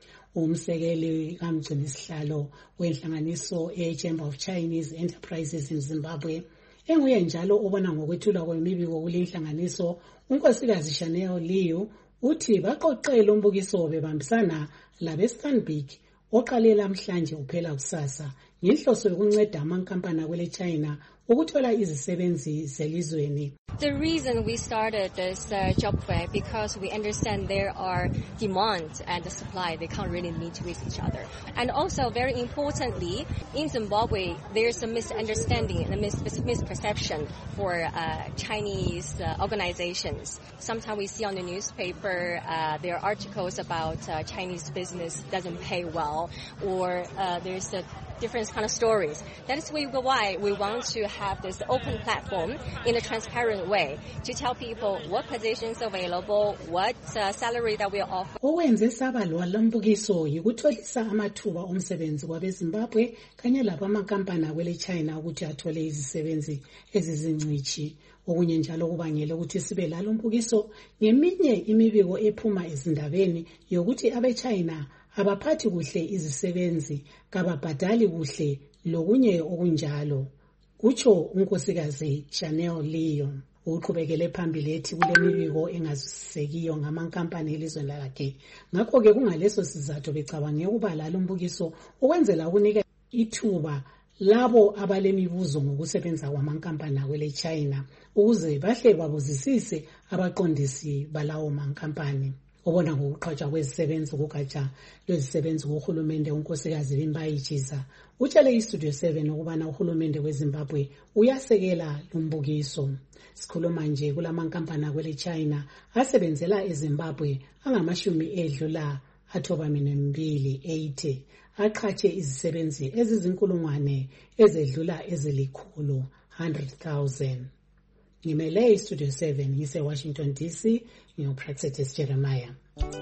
Umsekeli kamgcinisihlalo wenhlanganiso e-Chamber of Chinese Enterprises in Zimbabwe enguye njalo obona ngokwethulwa kwemibiko kule nhlanganiso unkosikazi Chanel Liu uthi baqoqela umbukiso bebambisana labeStanbic oqalela namhlanje uphela kusasa ngenhloso yokunceda amankampani akwele China ukuthola izisebenzi zelizweni. The reason we started this uh, job fair because we understand there are demand and the supply. They can't really meet with each other. And also, very importantly, in Zimbabwe, there's a misunderstanding and a mis misperception for uh, Chinese uh, organizations. Sometimes we see on the newspaper uh, there are articles about uh, Chinese business doesn't pay well, or uh, there's a different kind of stories. That is why we want to have this open platform in a transparent way to tell people what positions available, what uh, salary that we offer. Owenze sabalwa lombukiso yikutholisa amathuba omsebenzi kwabeZimbabwe kanye lapha amankampani akwele China ukuthi athole izisebenzi ezizincichi. Okunye njalo kubangela ukuthi sibe lalo mbukiso ngeminye imibiko ephuma ezindabeni yokuthi abeChina abaphathi kuhle izisebenzi kababhadali kuhle lokunye okunjalo. Kutsho unkosikazi Chanel Liu. Uqhubekele phambili ethi kule mibiko engazisisekiyo ngamankampani elizweni lakhe. Ngakho ke kungaleso sizathu becabange ukuba lalo mbukiso ukwenzela ukunika ithuba labo abalemibuzo ngokusebenza kwamankampani akwele China ukuze bahle babuzisise abaqondisi balawo mankampani. Obona ngokuqhatshwa kwezisebenzi kugatsha lwezisebenzi kuhulumende unkosikazi Bimbayichiza utshele iStudio seven ukubana uhulumende weZimbabwe uyasekela lumbukiso. Sikhuluma nje kulamankampani akwele China asebenzela eZimbabwe angamashumi edlula athoba minembili eighty aqhatshe izisebenzi ezizinkulungwane ezedlula ezilikhulu one hundred thousand. Ngimele iStudio seven ngise Washington D C ngiyoProsectus Jeremiah.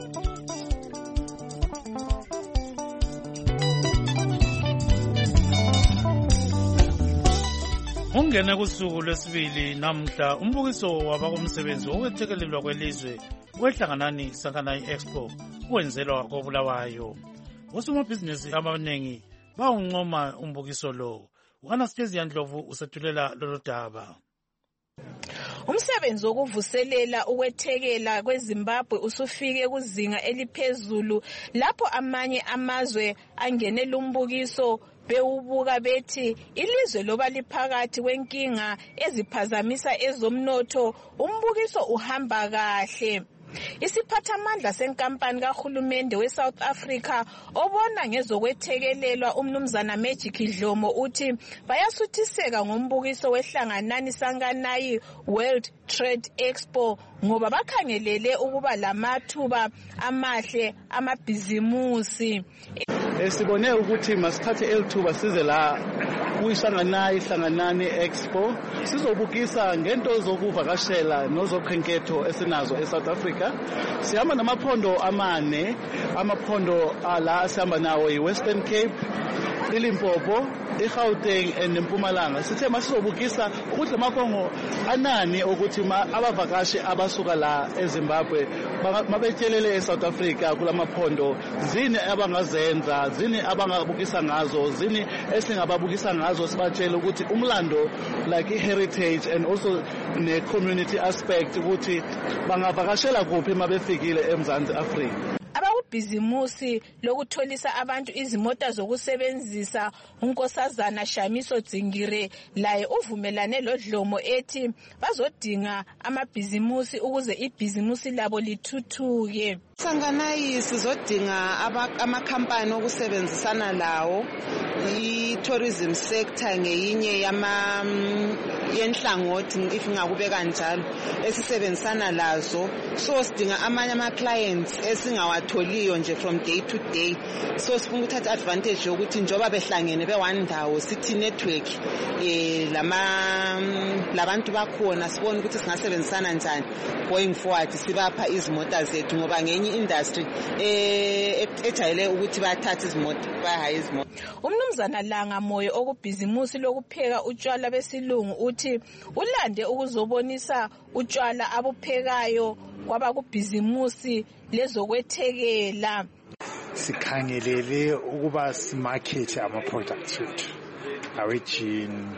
Ungene kusuku lwesibili namhla umbukiso wabakumsebenzi wokwethekelelwa kwelizwe kwehlanganani Sankanai Expo kwenzelwa koBulawayo. Osomabhizinisi abaningi bawuncoma umbukiso lo. Anastasia Ndlovu usethulela lolu daba. Umsebenzi wokuvuselela ukwethekela kweZimbabwe usufike kuzinga eliphezulu lapho amanye amazwe angenela umbukiso bewubuka bethi ilizwe loba liphakathi kwenkinga eziphazamisa ezomnotho umbukiso uhamba kahle. Isiphathamandla senkampani kahulumende weSouth Africa obona ngezokwethekelelwa umnumzana Magic Dlomo uthi bayasuthiseka ngombukiso wehlanganani Sanganayi World Trade Expo ngoba bakhangelele ukuba lamathuba amahle amabhizimusi. Sibone ukuthi masithathe elithuba size la kuyisanganayi hlanganani Expo sizobukisa ngento zokuvakashela nozokhenketho esinazo eSouth Africa. Sihamba namaphondo amane, amaphondo ala sihamba nawo iWestern Cape, iLimpopo, iGauteng eNempumalanga. Sithe masizobukisa ukuthi lamakhongo anani ukuthi abavakashi abasuka la eZimbabwe mabetshelele eSouth Africa kulamaphondo zini abangazenza, zini abangabukisa ngazo, zini esingababukisa ngazo sibatshela ukuthi umlando like i-heritage and also ne-community aspect ukuthi bangavakashela kuphi mabefikile eMzansi Afrika. Abakubhizimusi lokutholisa abantu izimota zokusebenzisa unkosazana Shamiso Dzingire laye uvumelane loDlomo ethi bazodinga amabhizimusi ukuze ibhizimusi labo lithuthuke. Sanganayi sizodinga amakhampani okusebenzisana lawo i-tourism sector ngeyinye yama yenhlangothi if ngakube kanjalo esisebenzisana lazo, so sidinga amanye ama clients esingawatholiyo nje from day to day, so sifuna ukuthatha advantage yokuthi njoba behlangene be one ndawo sithi network eh lama labantu bakhona sibone ukuthi singasebenzisana njani going forward, sibapha izimota zethu ngoba ngenye industry eh ejayele ukuthi bathathe izimota bahaya izimota. Umnumzana Langa Moyo okubhizimusi lokupheka utshwala besilungu uthi ulande ukuzobonisa utshwala abuphekayo kwabakubhizimusi lezokwethekela. Sikhangelele ukuba simarket ama products wethu awejini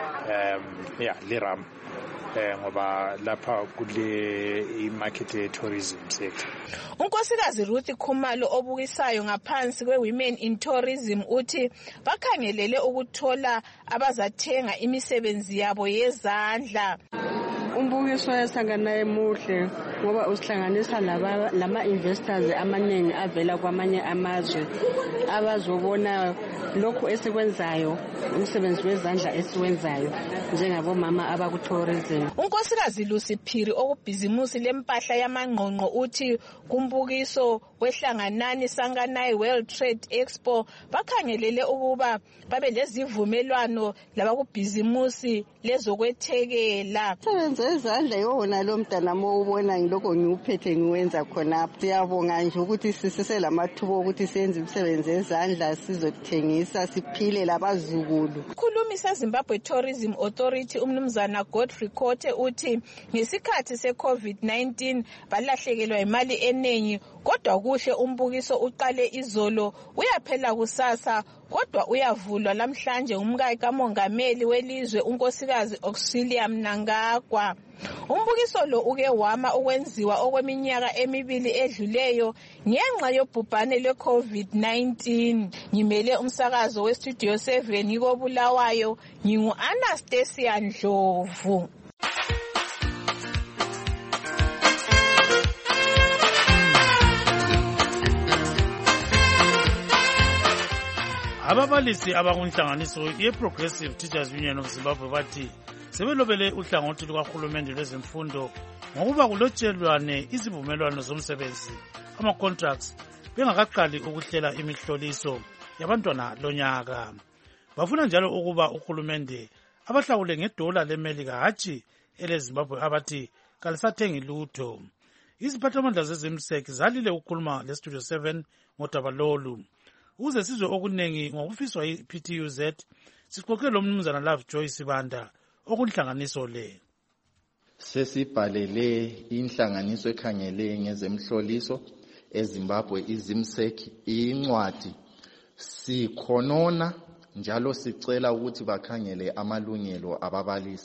um yeah leram eh ngoba lapha kule imarket tourism sector. Unkosikazi Ruth Khumalo obukisayo ngaphansi kweWomen in Tourism uthi bakhangelele ukuthola abazathenga imisebenzi yabo yezandla. Umbukiso wesanganayi muhle ngoba usihlanganisa laba lama investors amaningi avela kwamanye amazwe abazobona lokho esikwenzayo, umsebenzi wezandla esiwenzayo njengabo mama abakutourism. Unkosikazi Lucy Phiri okubhizimusi lempahla yamangqongqo uthi kumbukiso wehlanganani Sanganayi World Trade Expo bakhangelele ukuba babe lezivumelwano labakubhizimusi lezokwethekela. Ezandla yona lo mntana mowubona ngiloko ngiuphethe ngiwenza khona. Siyabonga nje ukuthi siseselamathuba ukuthi senze umsebenzi wezandla sizothengisa siphile labazukulu. Ukhulumi seZimbabwe Tourism Authority umnumzana Godfrey Kothe uthi ngesikhathi seCovid nineteen balahlekelwa imali eningi kodwa kuhle umbukiso uqale izolo uyaphela kusasa kodwa uyavulwa namhlanje umkayi kamongameli welizwe unkosikazi Auxilia Mnangagwa. Umbukiso lo uke wama ukwenziwa okweminyaka emibili edluleyo ngenxa yobhubhane lweCovid nineteen. Ngimele umsakazo weStudio seven ngikobulawayo ngingu Anastasia Ndlovu. Ababalisi abakunhlanganiso ye-Progressive Teachers Union of Zimbabwe bathi sebelobele uhlangothi lukahulumende lwezemfundo ngokuba kulotshelwane izivumelwano zomsebenzi ama-contracts bengakaqali ukuhlela imihloliso yabantwana lonyaka. Bafuna njalo ukuba uhulumende abahlawule ngedola leMelika hatshi eleZimbabwe abathi kalisathengi lutho. Iziphathamandla zezimseki zalile ukukhuluma leStudio seven ngodaba lolu. Uze sizwe okunengi ngokufiswa yi-P T U Z sixoxe lo mnumzana Love Joy Sibanda okunhlanganiso le. Sesibhalele inhlanganiso ekhangele ngezemhloliso eZimbabwe izimseki incwadi sikhonona njalo sicela ukuthi bakhangele amalungelo ababalisi.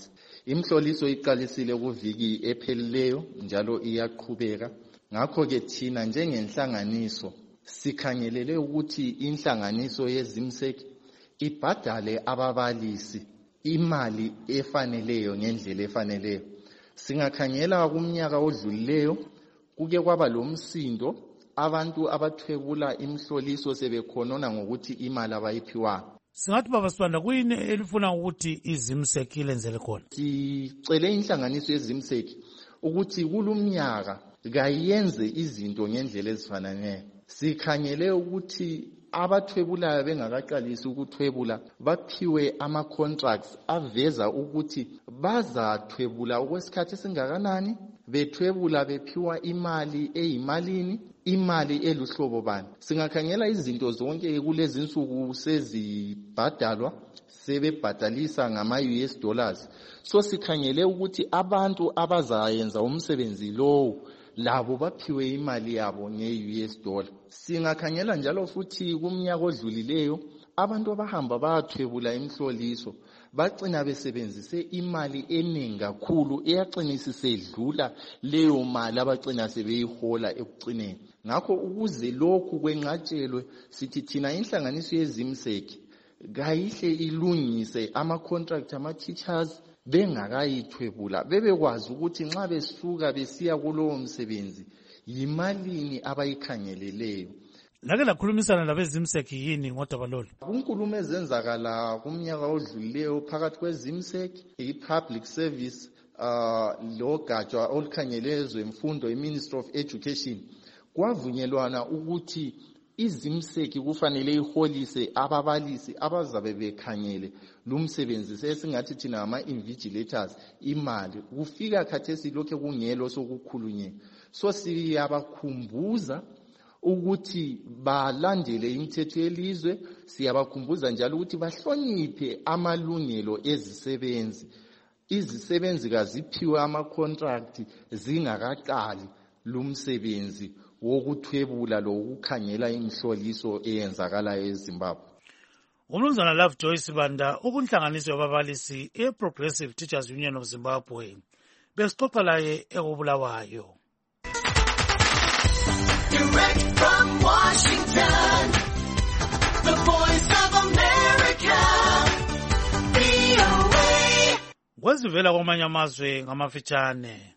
Imhloliso iqalisile kuviki ephelileyo njalo iyaqhubeka. Ngakho ke thina njengenhlanganiso sikhangelele ukuthi inhlanganiso yezimsek ibhadale ababalisi imali efaneleyo ngendlela efaneleyo. Singakhangela kumnyaka odlulileyo kuke kwaba lomsindo abantu abathwebula imhloliso sebekhonona ngokuthi imali abayiphiwa. Singathi baba Sibanda kuyini elifuna ukuthi izimsek ilenzele khona? Sicele inhlanganiso yezimsek ukuthi kulumnyaka kayenze izinto ngendlela ezifaneleyo. Sikhangele ukuthi abathwebulayo bengakaqalisi ukuthwebula baphiwe ama contracts aveza ukuthi bazathwebula okwesikhathi esingakanani, bethwebula bephiwa imali eyimalini, imali eluhlobo bani. Singakhangela izinto zonke kulezi insuku sezibhadalwa sebebhadalisa ngama U S dollars. So sikhangele ukuthi abantu abazayenza umsebenzi lowo labo baphiwe imali yabo nge-U S dollar. Singakhangela njalo futhi kumnyaka odlulileyo abantu abahamba bathwebula imhloliso bagcina besebenzise imali eningi kakhulu eyagcina isedlula leyo mali abagcina sebeyihola ekugcineni. Ngakho ukuze lokhu kwenqatshelwe sithi thina inhlanganiso yezimsek kayihle ilungise ama contract ama teachers bengakayithwebula bebekwazi ukuthi nxa besuka besiya kulowo msebenzi yimalini abayikhangeleleyo. Lake lakhulumisana labezimsek yini ngodaba lolu? Kunkulumo ezenzakala kumnyaka odlulileyo phakathi kwezimsek i-public service uh, lo gatsha olukhangelezwe imfundo i-Ministry of Education kwavunyelwana ukuthi izimseki kufanele iholise ababalisi abazabe bekhangele lumsebenzi sesingathi thina ama invigilators imali kufika khathesi lokho kungelo sokukhulunye. So siyabakhumbuza ukuthi balandele imithetho yelizwe, siyabakhumbuza njalo ukuthi bahloniphe amalungelo ezisebenzi. Izisebenzi kaziphiwe ama contract zingakaqali lumsebenzi wokuthwebula lokukhangela imhloliso eyenzakala eZimbabwe. Umnumzana Love Joyce Banda ukunhlanganiso yababalisi e-Progressive Teachers Union of Zimbabwe besixoxa laye ekubulawayo. Direct from Washington, the voice of America, V O A. Kwezivela kwamanye amazwe ngamafitshane.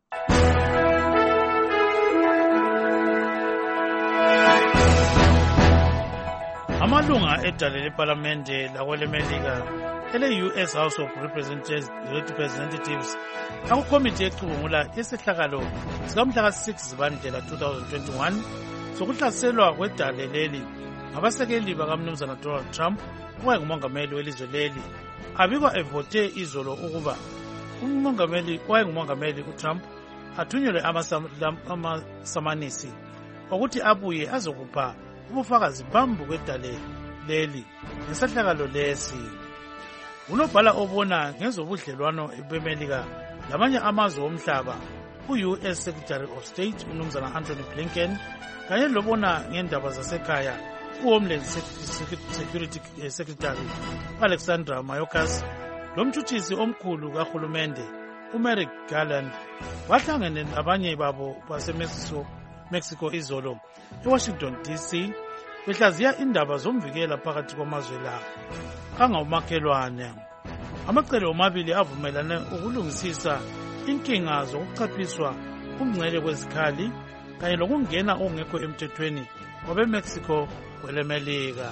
Amalunga edale leParlamente lakwelemelika ele-U S House of Representatives akukomiti ecubungula isehlakalo sikamhla six Zibandlela twenty twenty-one sokuhlaselwa kwedale leli ngabasekeli bakamnumzana Donald Trump owayengumongameli welizwe leli. Abikwa evote izolo ukuba umongameli owayengumongameli uTrump athunyelwe amasamanisi ukuthi abuye azokupha ubufakazi phambi kwedale leli ngesehlakalo lesi. Unobhala obona ngezobudlelwano bemelika lamanye amazwe omhlaba u-U S Secretary of State uMnumzana Anthony Blinken kanye lobona ngendaba zasekhaya u-Homeland Security Secretary Alexandra Mayorkas lomtshutshisi omkhulu kahulumende uMerrick Garland bahlangene nabanye babo baseMexico Mexico izolo eWashington D C behlaziya indaba zomvikela phakathi kwamazwe la angawumakhelwane. Amacele omabili avumelane ukulungisisa inkinga zokuchaphiswa kumngcele kwezikhali kanye lokungena okungekho emthethweni kwabeMexico kwelemelika.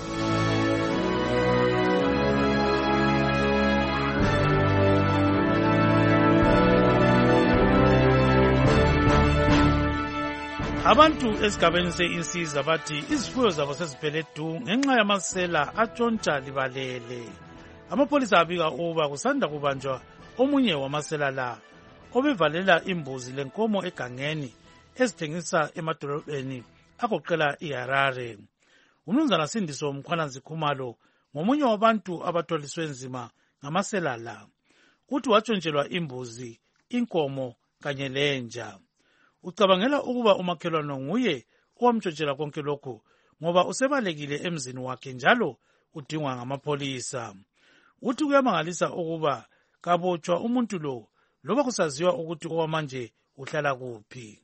Abantu esigabeni se-Insiza bathi izifuyo zabo seziphele du ngenxa yamasela atshontsha libalele. Amapolisa abika uba kusanda kubanjwa omunye wamasela la obevalela imbuzi lenkomo egangeni ezithengisa emadolobheni agoqela iHarare. Umnumzana Sindiso Mkhwananzi Khumalo ngomunye wabantu abatholiswe nzima ngamasela la. Uthi watshontshelwa imbuzi, inkomo kanye lenja. Ucabangela ukuba umakhelwane nguye owamtshontshelwa konke lokhu ngoba usebalekile emzini wakhe njalo udingwa ngamapolisa. Uthi kuyamangalisa ukuba kabotshwa umuntu lo loba kusaziwa ukuthi okwamanje uhlala kuphi.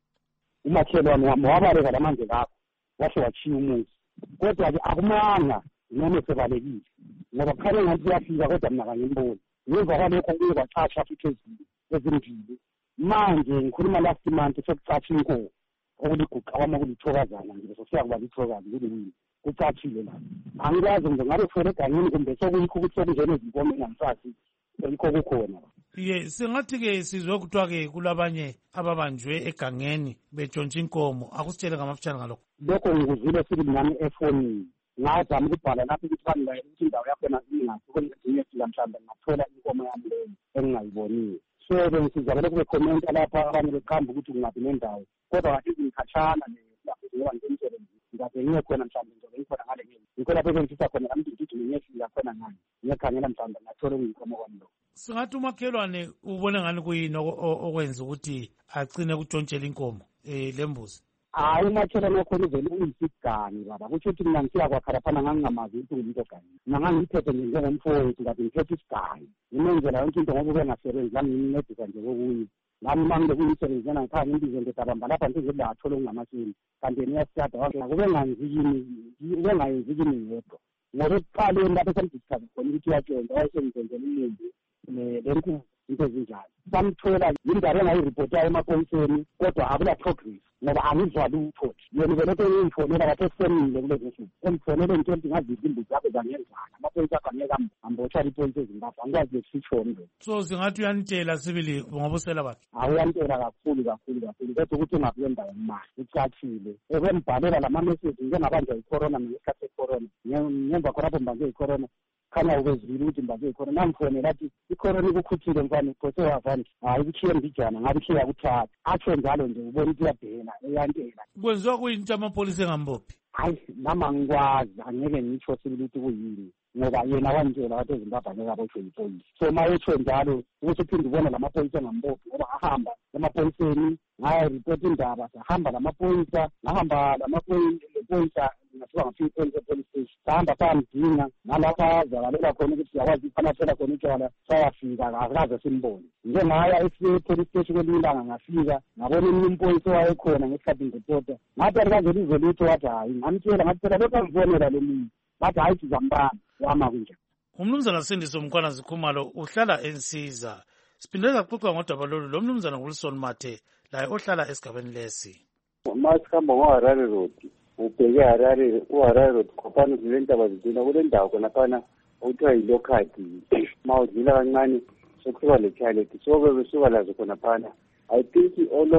Umakhelwane wami wabaleka lamanje lapho washo wachiya umuzi kodwa ke akumanga noma esebalekile ngoba kukhanya ngathi uyafika kodwa mina kangimboni ngemva kwalokho kuye kwacatsha futhi ezini ezimbili manje ngikhuluma last month sekucatsha inkomo okuliguqa kwami okulithokazana nje sosiya kuba lithokazi kulini kucatshile la angikwazi nje ngabe kufele egangeni kumbe sokuyikho ukuthi sekungene izinkomo engamsazi yikho kukhona. Ye singathi-ke sizwe kuthiwa-ke kulabanye ababanjwe egangeni betshontsha inkomo akusitshele ngamafitshane ngalokho. Lokho ngikuzwile sibili nami efonini ngazama ukubhala lapho ukuthi fanele ukuthi indawo yakhona ingaphi kwenye fika mhlawumbe ngathola inkomo yami leyo engingayiboniyo. So bengisizakele kube khomenta lapha abanye beqamba ukuthi kungaphi nendawo kodwa ngathi ngikhatshana lapho ngoba ngisemsebenzi ngabe ngiye khona mhlawumbe ngizobe ngikhona ngale ngeni ngikho lapho bengithatha khona nami ngithi ngiyefika khona ngani ngiyakhangela mhlawumbe ngathola inkomo kwami lo. Singathi umakhelwane ubone ngani kuyini okwenza ukuthi agcine kutshontshela inkomo eh lembuzi? Hayi umakhelwane wakhona uvele uyisigani baba kutsho ukuthi mina ngisiya kwakha laphana ngangingamazi ukuthi ngumuntu ogani mina ngangiphethe nje njengomfowethu ngathi ngiphethe isigani ngimenzela yonke into ngoba ubengasebenzi lami ngimncedisa nje kokunye nami uma ngile kuyimsebenzi yena ngikhaya ngimbize ngidabamba lapha ndizobe athola okungamasini kanti yena uyasithatha wakhe kube ngangizikini kube ngayenzikini ngedwa ngoba ekuqaleni lapho semdiscuss khona ukuthi uyatshontsha wayesengizenzela imimbi lenkulu into ezinjalo samthola indaba engayiripota emaphoyiseni kodwa akula progress ngoba angizwa lutho yena ubelokho ngimfonela lapho esemile kulezi nsuku emfonele ngithe ukuthi ngaziphi imbuzi zakho zangenzana amaphoyisa akangeka ambotshwa iphoyisa ezimbabwe angikwazi ukusitshona. So singathi uyanitela sibili ngobusela bakhe? Awuyantela kakhulu kakhulu kakhulu kodwa ukuthi ungabuye endaweni mali ucathile ekwembhalela lama-message njengabanjwa icorona ngesikhathi secorona ngemva khonapho mbanjwe icorona khanya ukezwile ukuthi mbanjwe icorona namfonela athi icorona ikukhuthile mfana uphose wavani hayi ukuthiye mbijana ngabe ukhiya kuthatha atsho njalo nje ubona ukuthi uyabhena uyantela. Kwenziwa kuyinto amapholisa engambophi? Hayi nami angikwazi angeke ngitsho sibili ukuthi kuyini ngoba yena wantshela wathi eZimbabwe angeke abotshwe yiphoyisa. So ma etsho njalo ukuthi uphinde ubona lamaphoyisa engambophi ngoba ahamba emaphoyiseni ngayaripota indaba sahamba lamaphoyisa ngahamba lamaphoyisa ngasuka ngafika ipolice police station sahamba samdinga nalapha azakalela khona ukuthi siyakwazi ukufanathela khona utshwala sayafika akaze simbone njengaya epolice station kwelinye ilanga ngafika ngabona eminye umphoyisa owayekhona ngesikhathi ngiripota ngathi alikaze lize lutho wathi hayi ngamtshela ngathi phela lokhu angibonela lo muntu bathi hayi sizambana wama kunjani. Umnumzana Sindiso Mkhwana Zikhumalo uhlala eNsiza. Siphinde saxoxa ngodaba lolu lo mnumzana Wilson Mathe laye ohlala esigabeni lesi. Masikhamba ngoHarare Road ubheke Harare uHarare Road khopana zile ntaba zidina kule ndawo khona phana okuthiwa yilokhathi ma udlula kancane sokusuka le-toilet sobe besuka lazo khona phana I think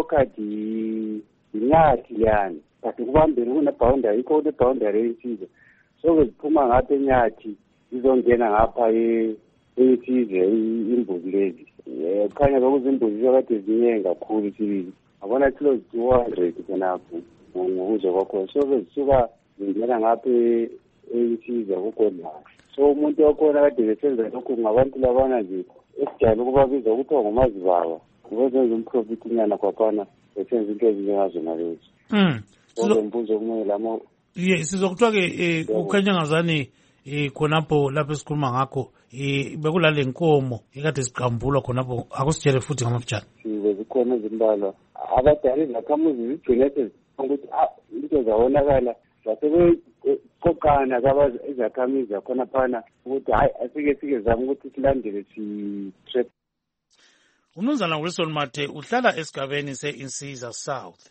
olokhathi yinyathi leyani but kubambeni kunebhawundari yikho kunebhawundari eNsiza sobe ziphuma ngapha enyathi izongena ngapha eNsiza imbuzi lezi kukhanya bekuzimbuzi kade ziningi kakhulu sibili abona kilo two hundred khonapho ngokuzwa kwakho sobe zisuka zingena ngapha eNsiza kugodlana so umuntu wakhona kade besenza lokhu ngabantu labana nje esijayele ukubabiza ukuthiwa ngumazibaba ngokuzenza umprofit inyana kwaphana besenza into ezinjengazona lezi. Ngombuzo omunye lama ye sizokuthiwa-ke kukhanya ngazani um khonapho lapho esikhuluma ngakho um bekulale nkomo ekade ziqambulwa khonapho akusitshele futhi ngamafitshane. Bezikhona ezimbalwa abadala izakhamuzi zigcine ukuthi into zawonakala zasebeqoqana izakhamizi zakhona phana ukuthi hayi asike sike zama ukuthi silandele si-trap. Umnumzana Wilson Mathe uhlala esigabeni se-Insiza South.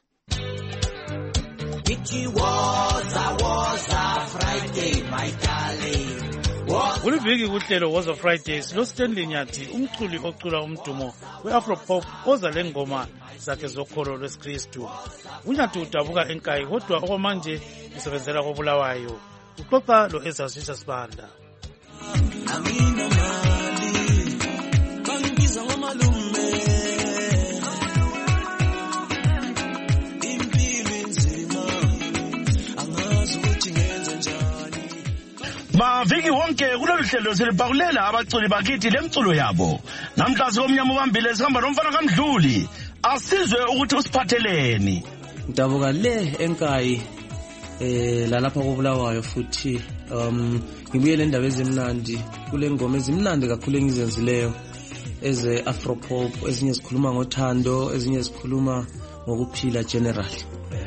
Kuliviki kuhlelo Woza Friday silo Stanley Nyathi umculi ocula umdumo we-Afropop oza lengoma zakhe zokholo lwesikristu. uNyathi udabuka enkayi kodwa okwamanje usebenzela koBulawayo. Uxoxa lo Ezazisa Sibanda. Maviki wonke kulolu hlelo silibhakulela abaculi bakithi lemculo yabo. Namhla sikomnyama ubambile sihamba nomfana kaMdluli. Asizwe ukuthi usiphatheleni. Udabuka le enkayi eh lalapha koBulawayo futhi um ngibuyele indaba ezimnandi kule ngoma ezimnandi kakhulu engizenzileyo eze afropop, ezinye zikhuluma ngothando, ezinye zikhuluma ngokuphila generally.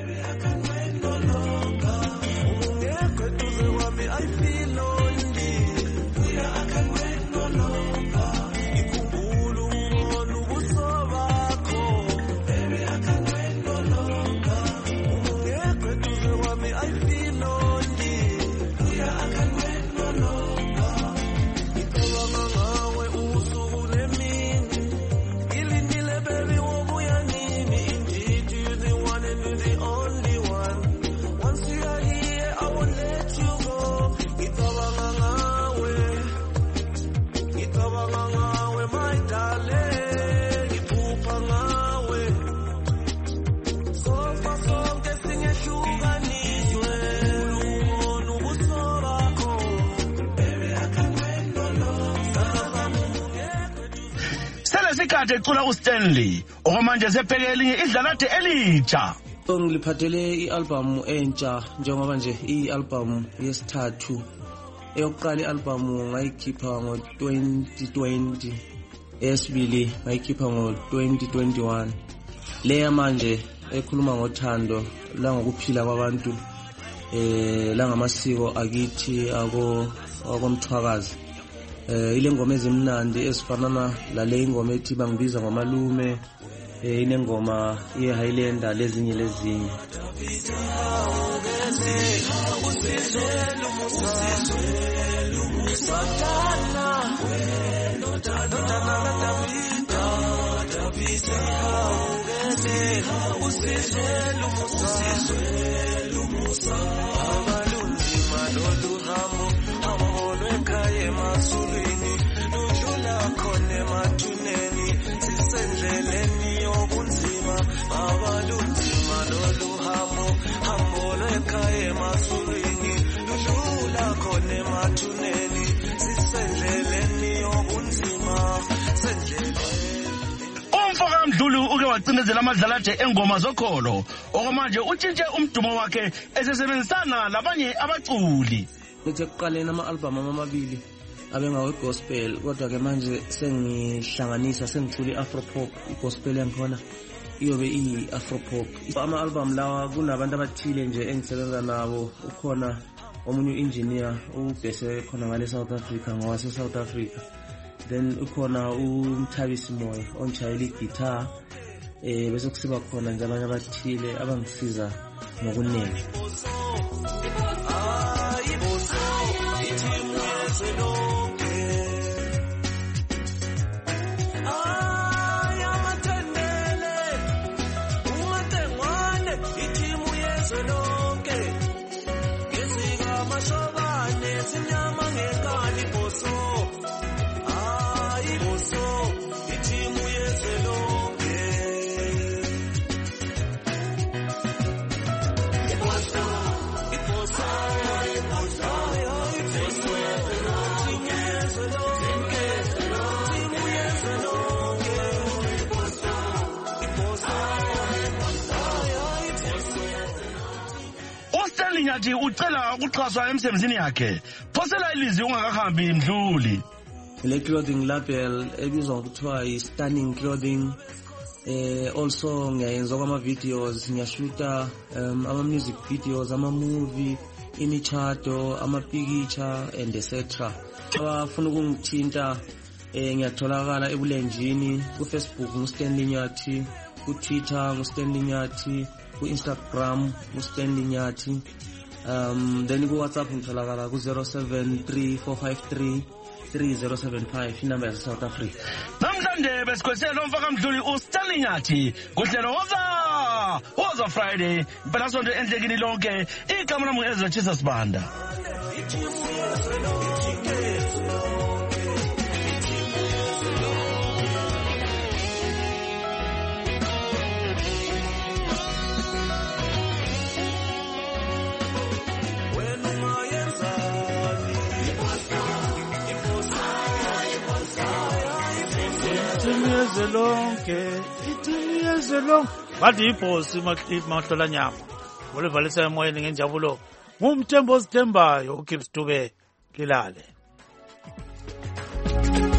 Kade cula uStanley okwamanje sepheke elinye idlalade elitsha. Ngiliphathele i-album entsha njengoba nje i-album yesithathu. Eyokuqala i-album ngayikhipha ngo twenty twenty, eyesibili ngayikhipha ngo twenty twenty-one. Leya manje ekhuluma ngothando la ngokuphila kwabantu eh la ngamasiko akithi ako akomthwakazi. Eh ile ngoma ezimnandi ezifanana lale ingoma ethi bangibiza ngamalume, eh inengoma ye Highlander lezinye lezinye. Umfaka Mdluli uke wacindezela amadlalaje engoma zokholo okwamanje utshintshe umdumo wakhe esebenzisana labanye abaculi. Bethe kuqalena ama-album amabili abengawe gospel, kodwa ke manje sengihlanganisa sengicula i-afropop. I-gospel yangikhona iyobe i-afropop. Ama-album lawa kunabantu abathile nje engisebenza nabo. Ukhona omunye u-engineer ubhese khona ngale South Africa, ngowase South Africa. Then ukhona uMthabisi Moyo onjayela i-guitar, eh bese kusiba khona nje abanye abathile abangisiza ngokuningi. Nyathi ucela ukuxhaswa emsebenzini yakhe. Phosela ilizwi ungakahambi Mdluli. Le clothing label ebizwa ngokuthiwa i-Stunning Clothing. Eh also ngiyenza ama videos, ngiyashuta um, ama music videos, ama movie, imichado, ama picture and et cetera. Abafuna ukungithinta eh ngiyatholakala ebulenjini ku Facebook nguStanley Nyathi, ku Twitter nguStanley Nyathi, ku Instagram nguStanley Nyathi. Um then ku WhatsApp ngitholakala ku zero seven three four five three three zero seven five, inamba ya South Africa. Namhlanje besikhwesela umfaka Mdluli uStanley Nyathi kuhlelo woza woza Friday phela sonto endlekini lonke. Igama lami Ezra Chisa Sibanda. Lonke itiyeze lonke bathi ibhosi mahlola nyama olivalisa emoyeni ngenjabulo ngumthembo ozithembayo uKips Dube Lilale.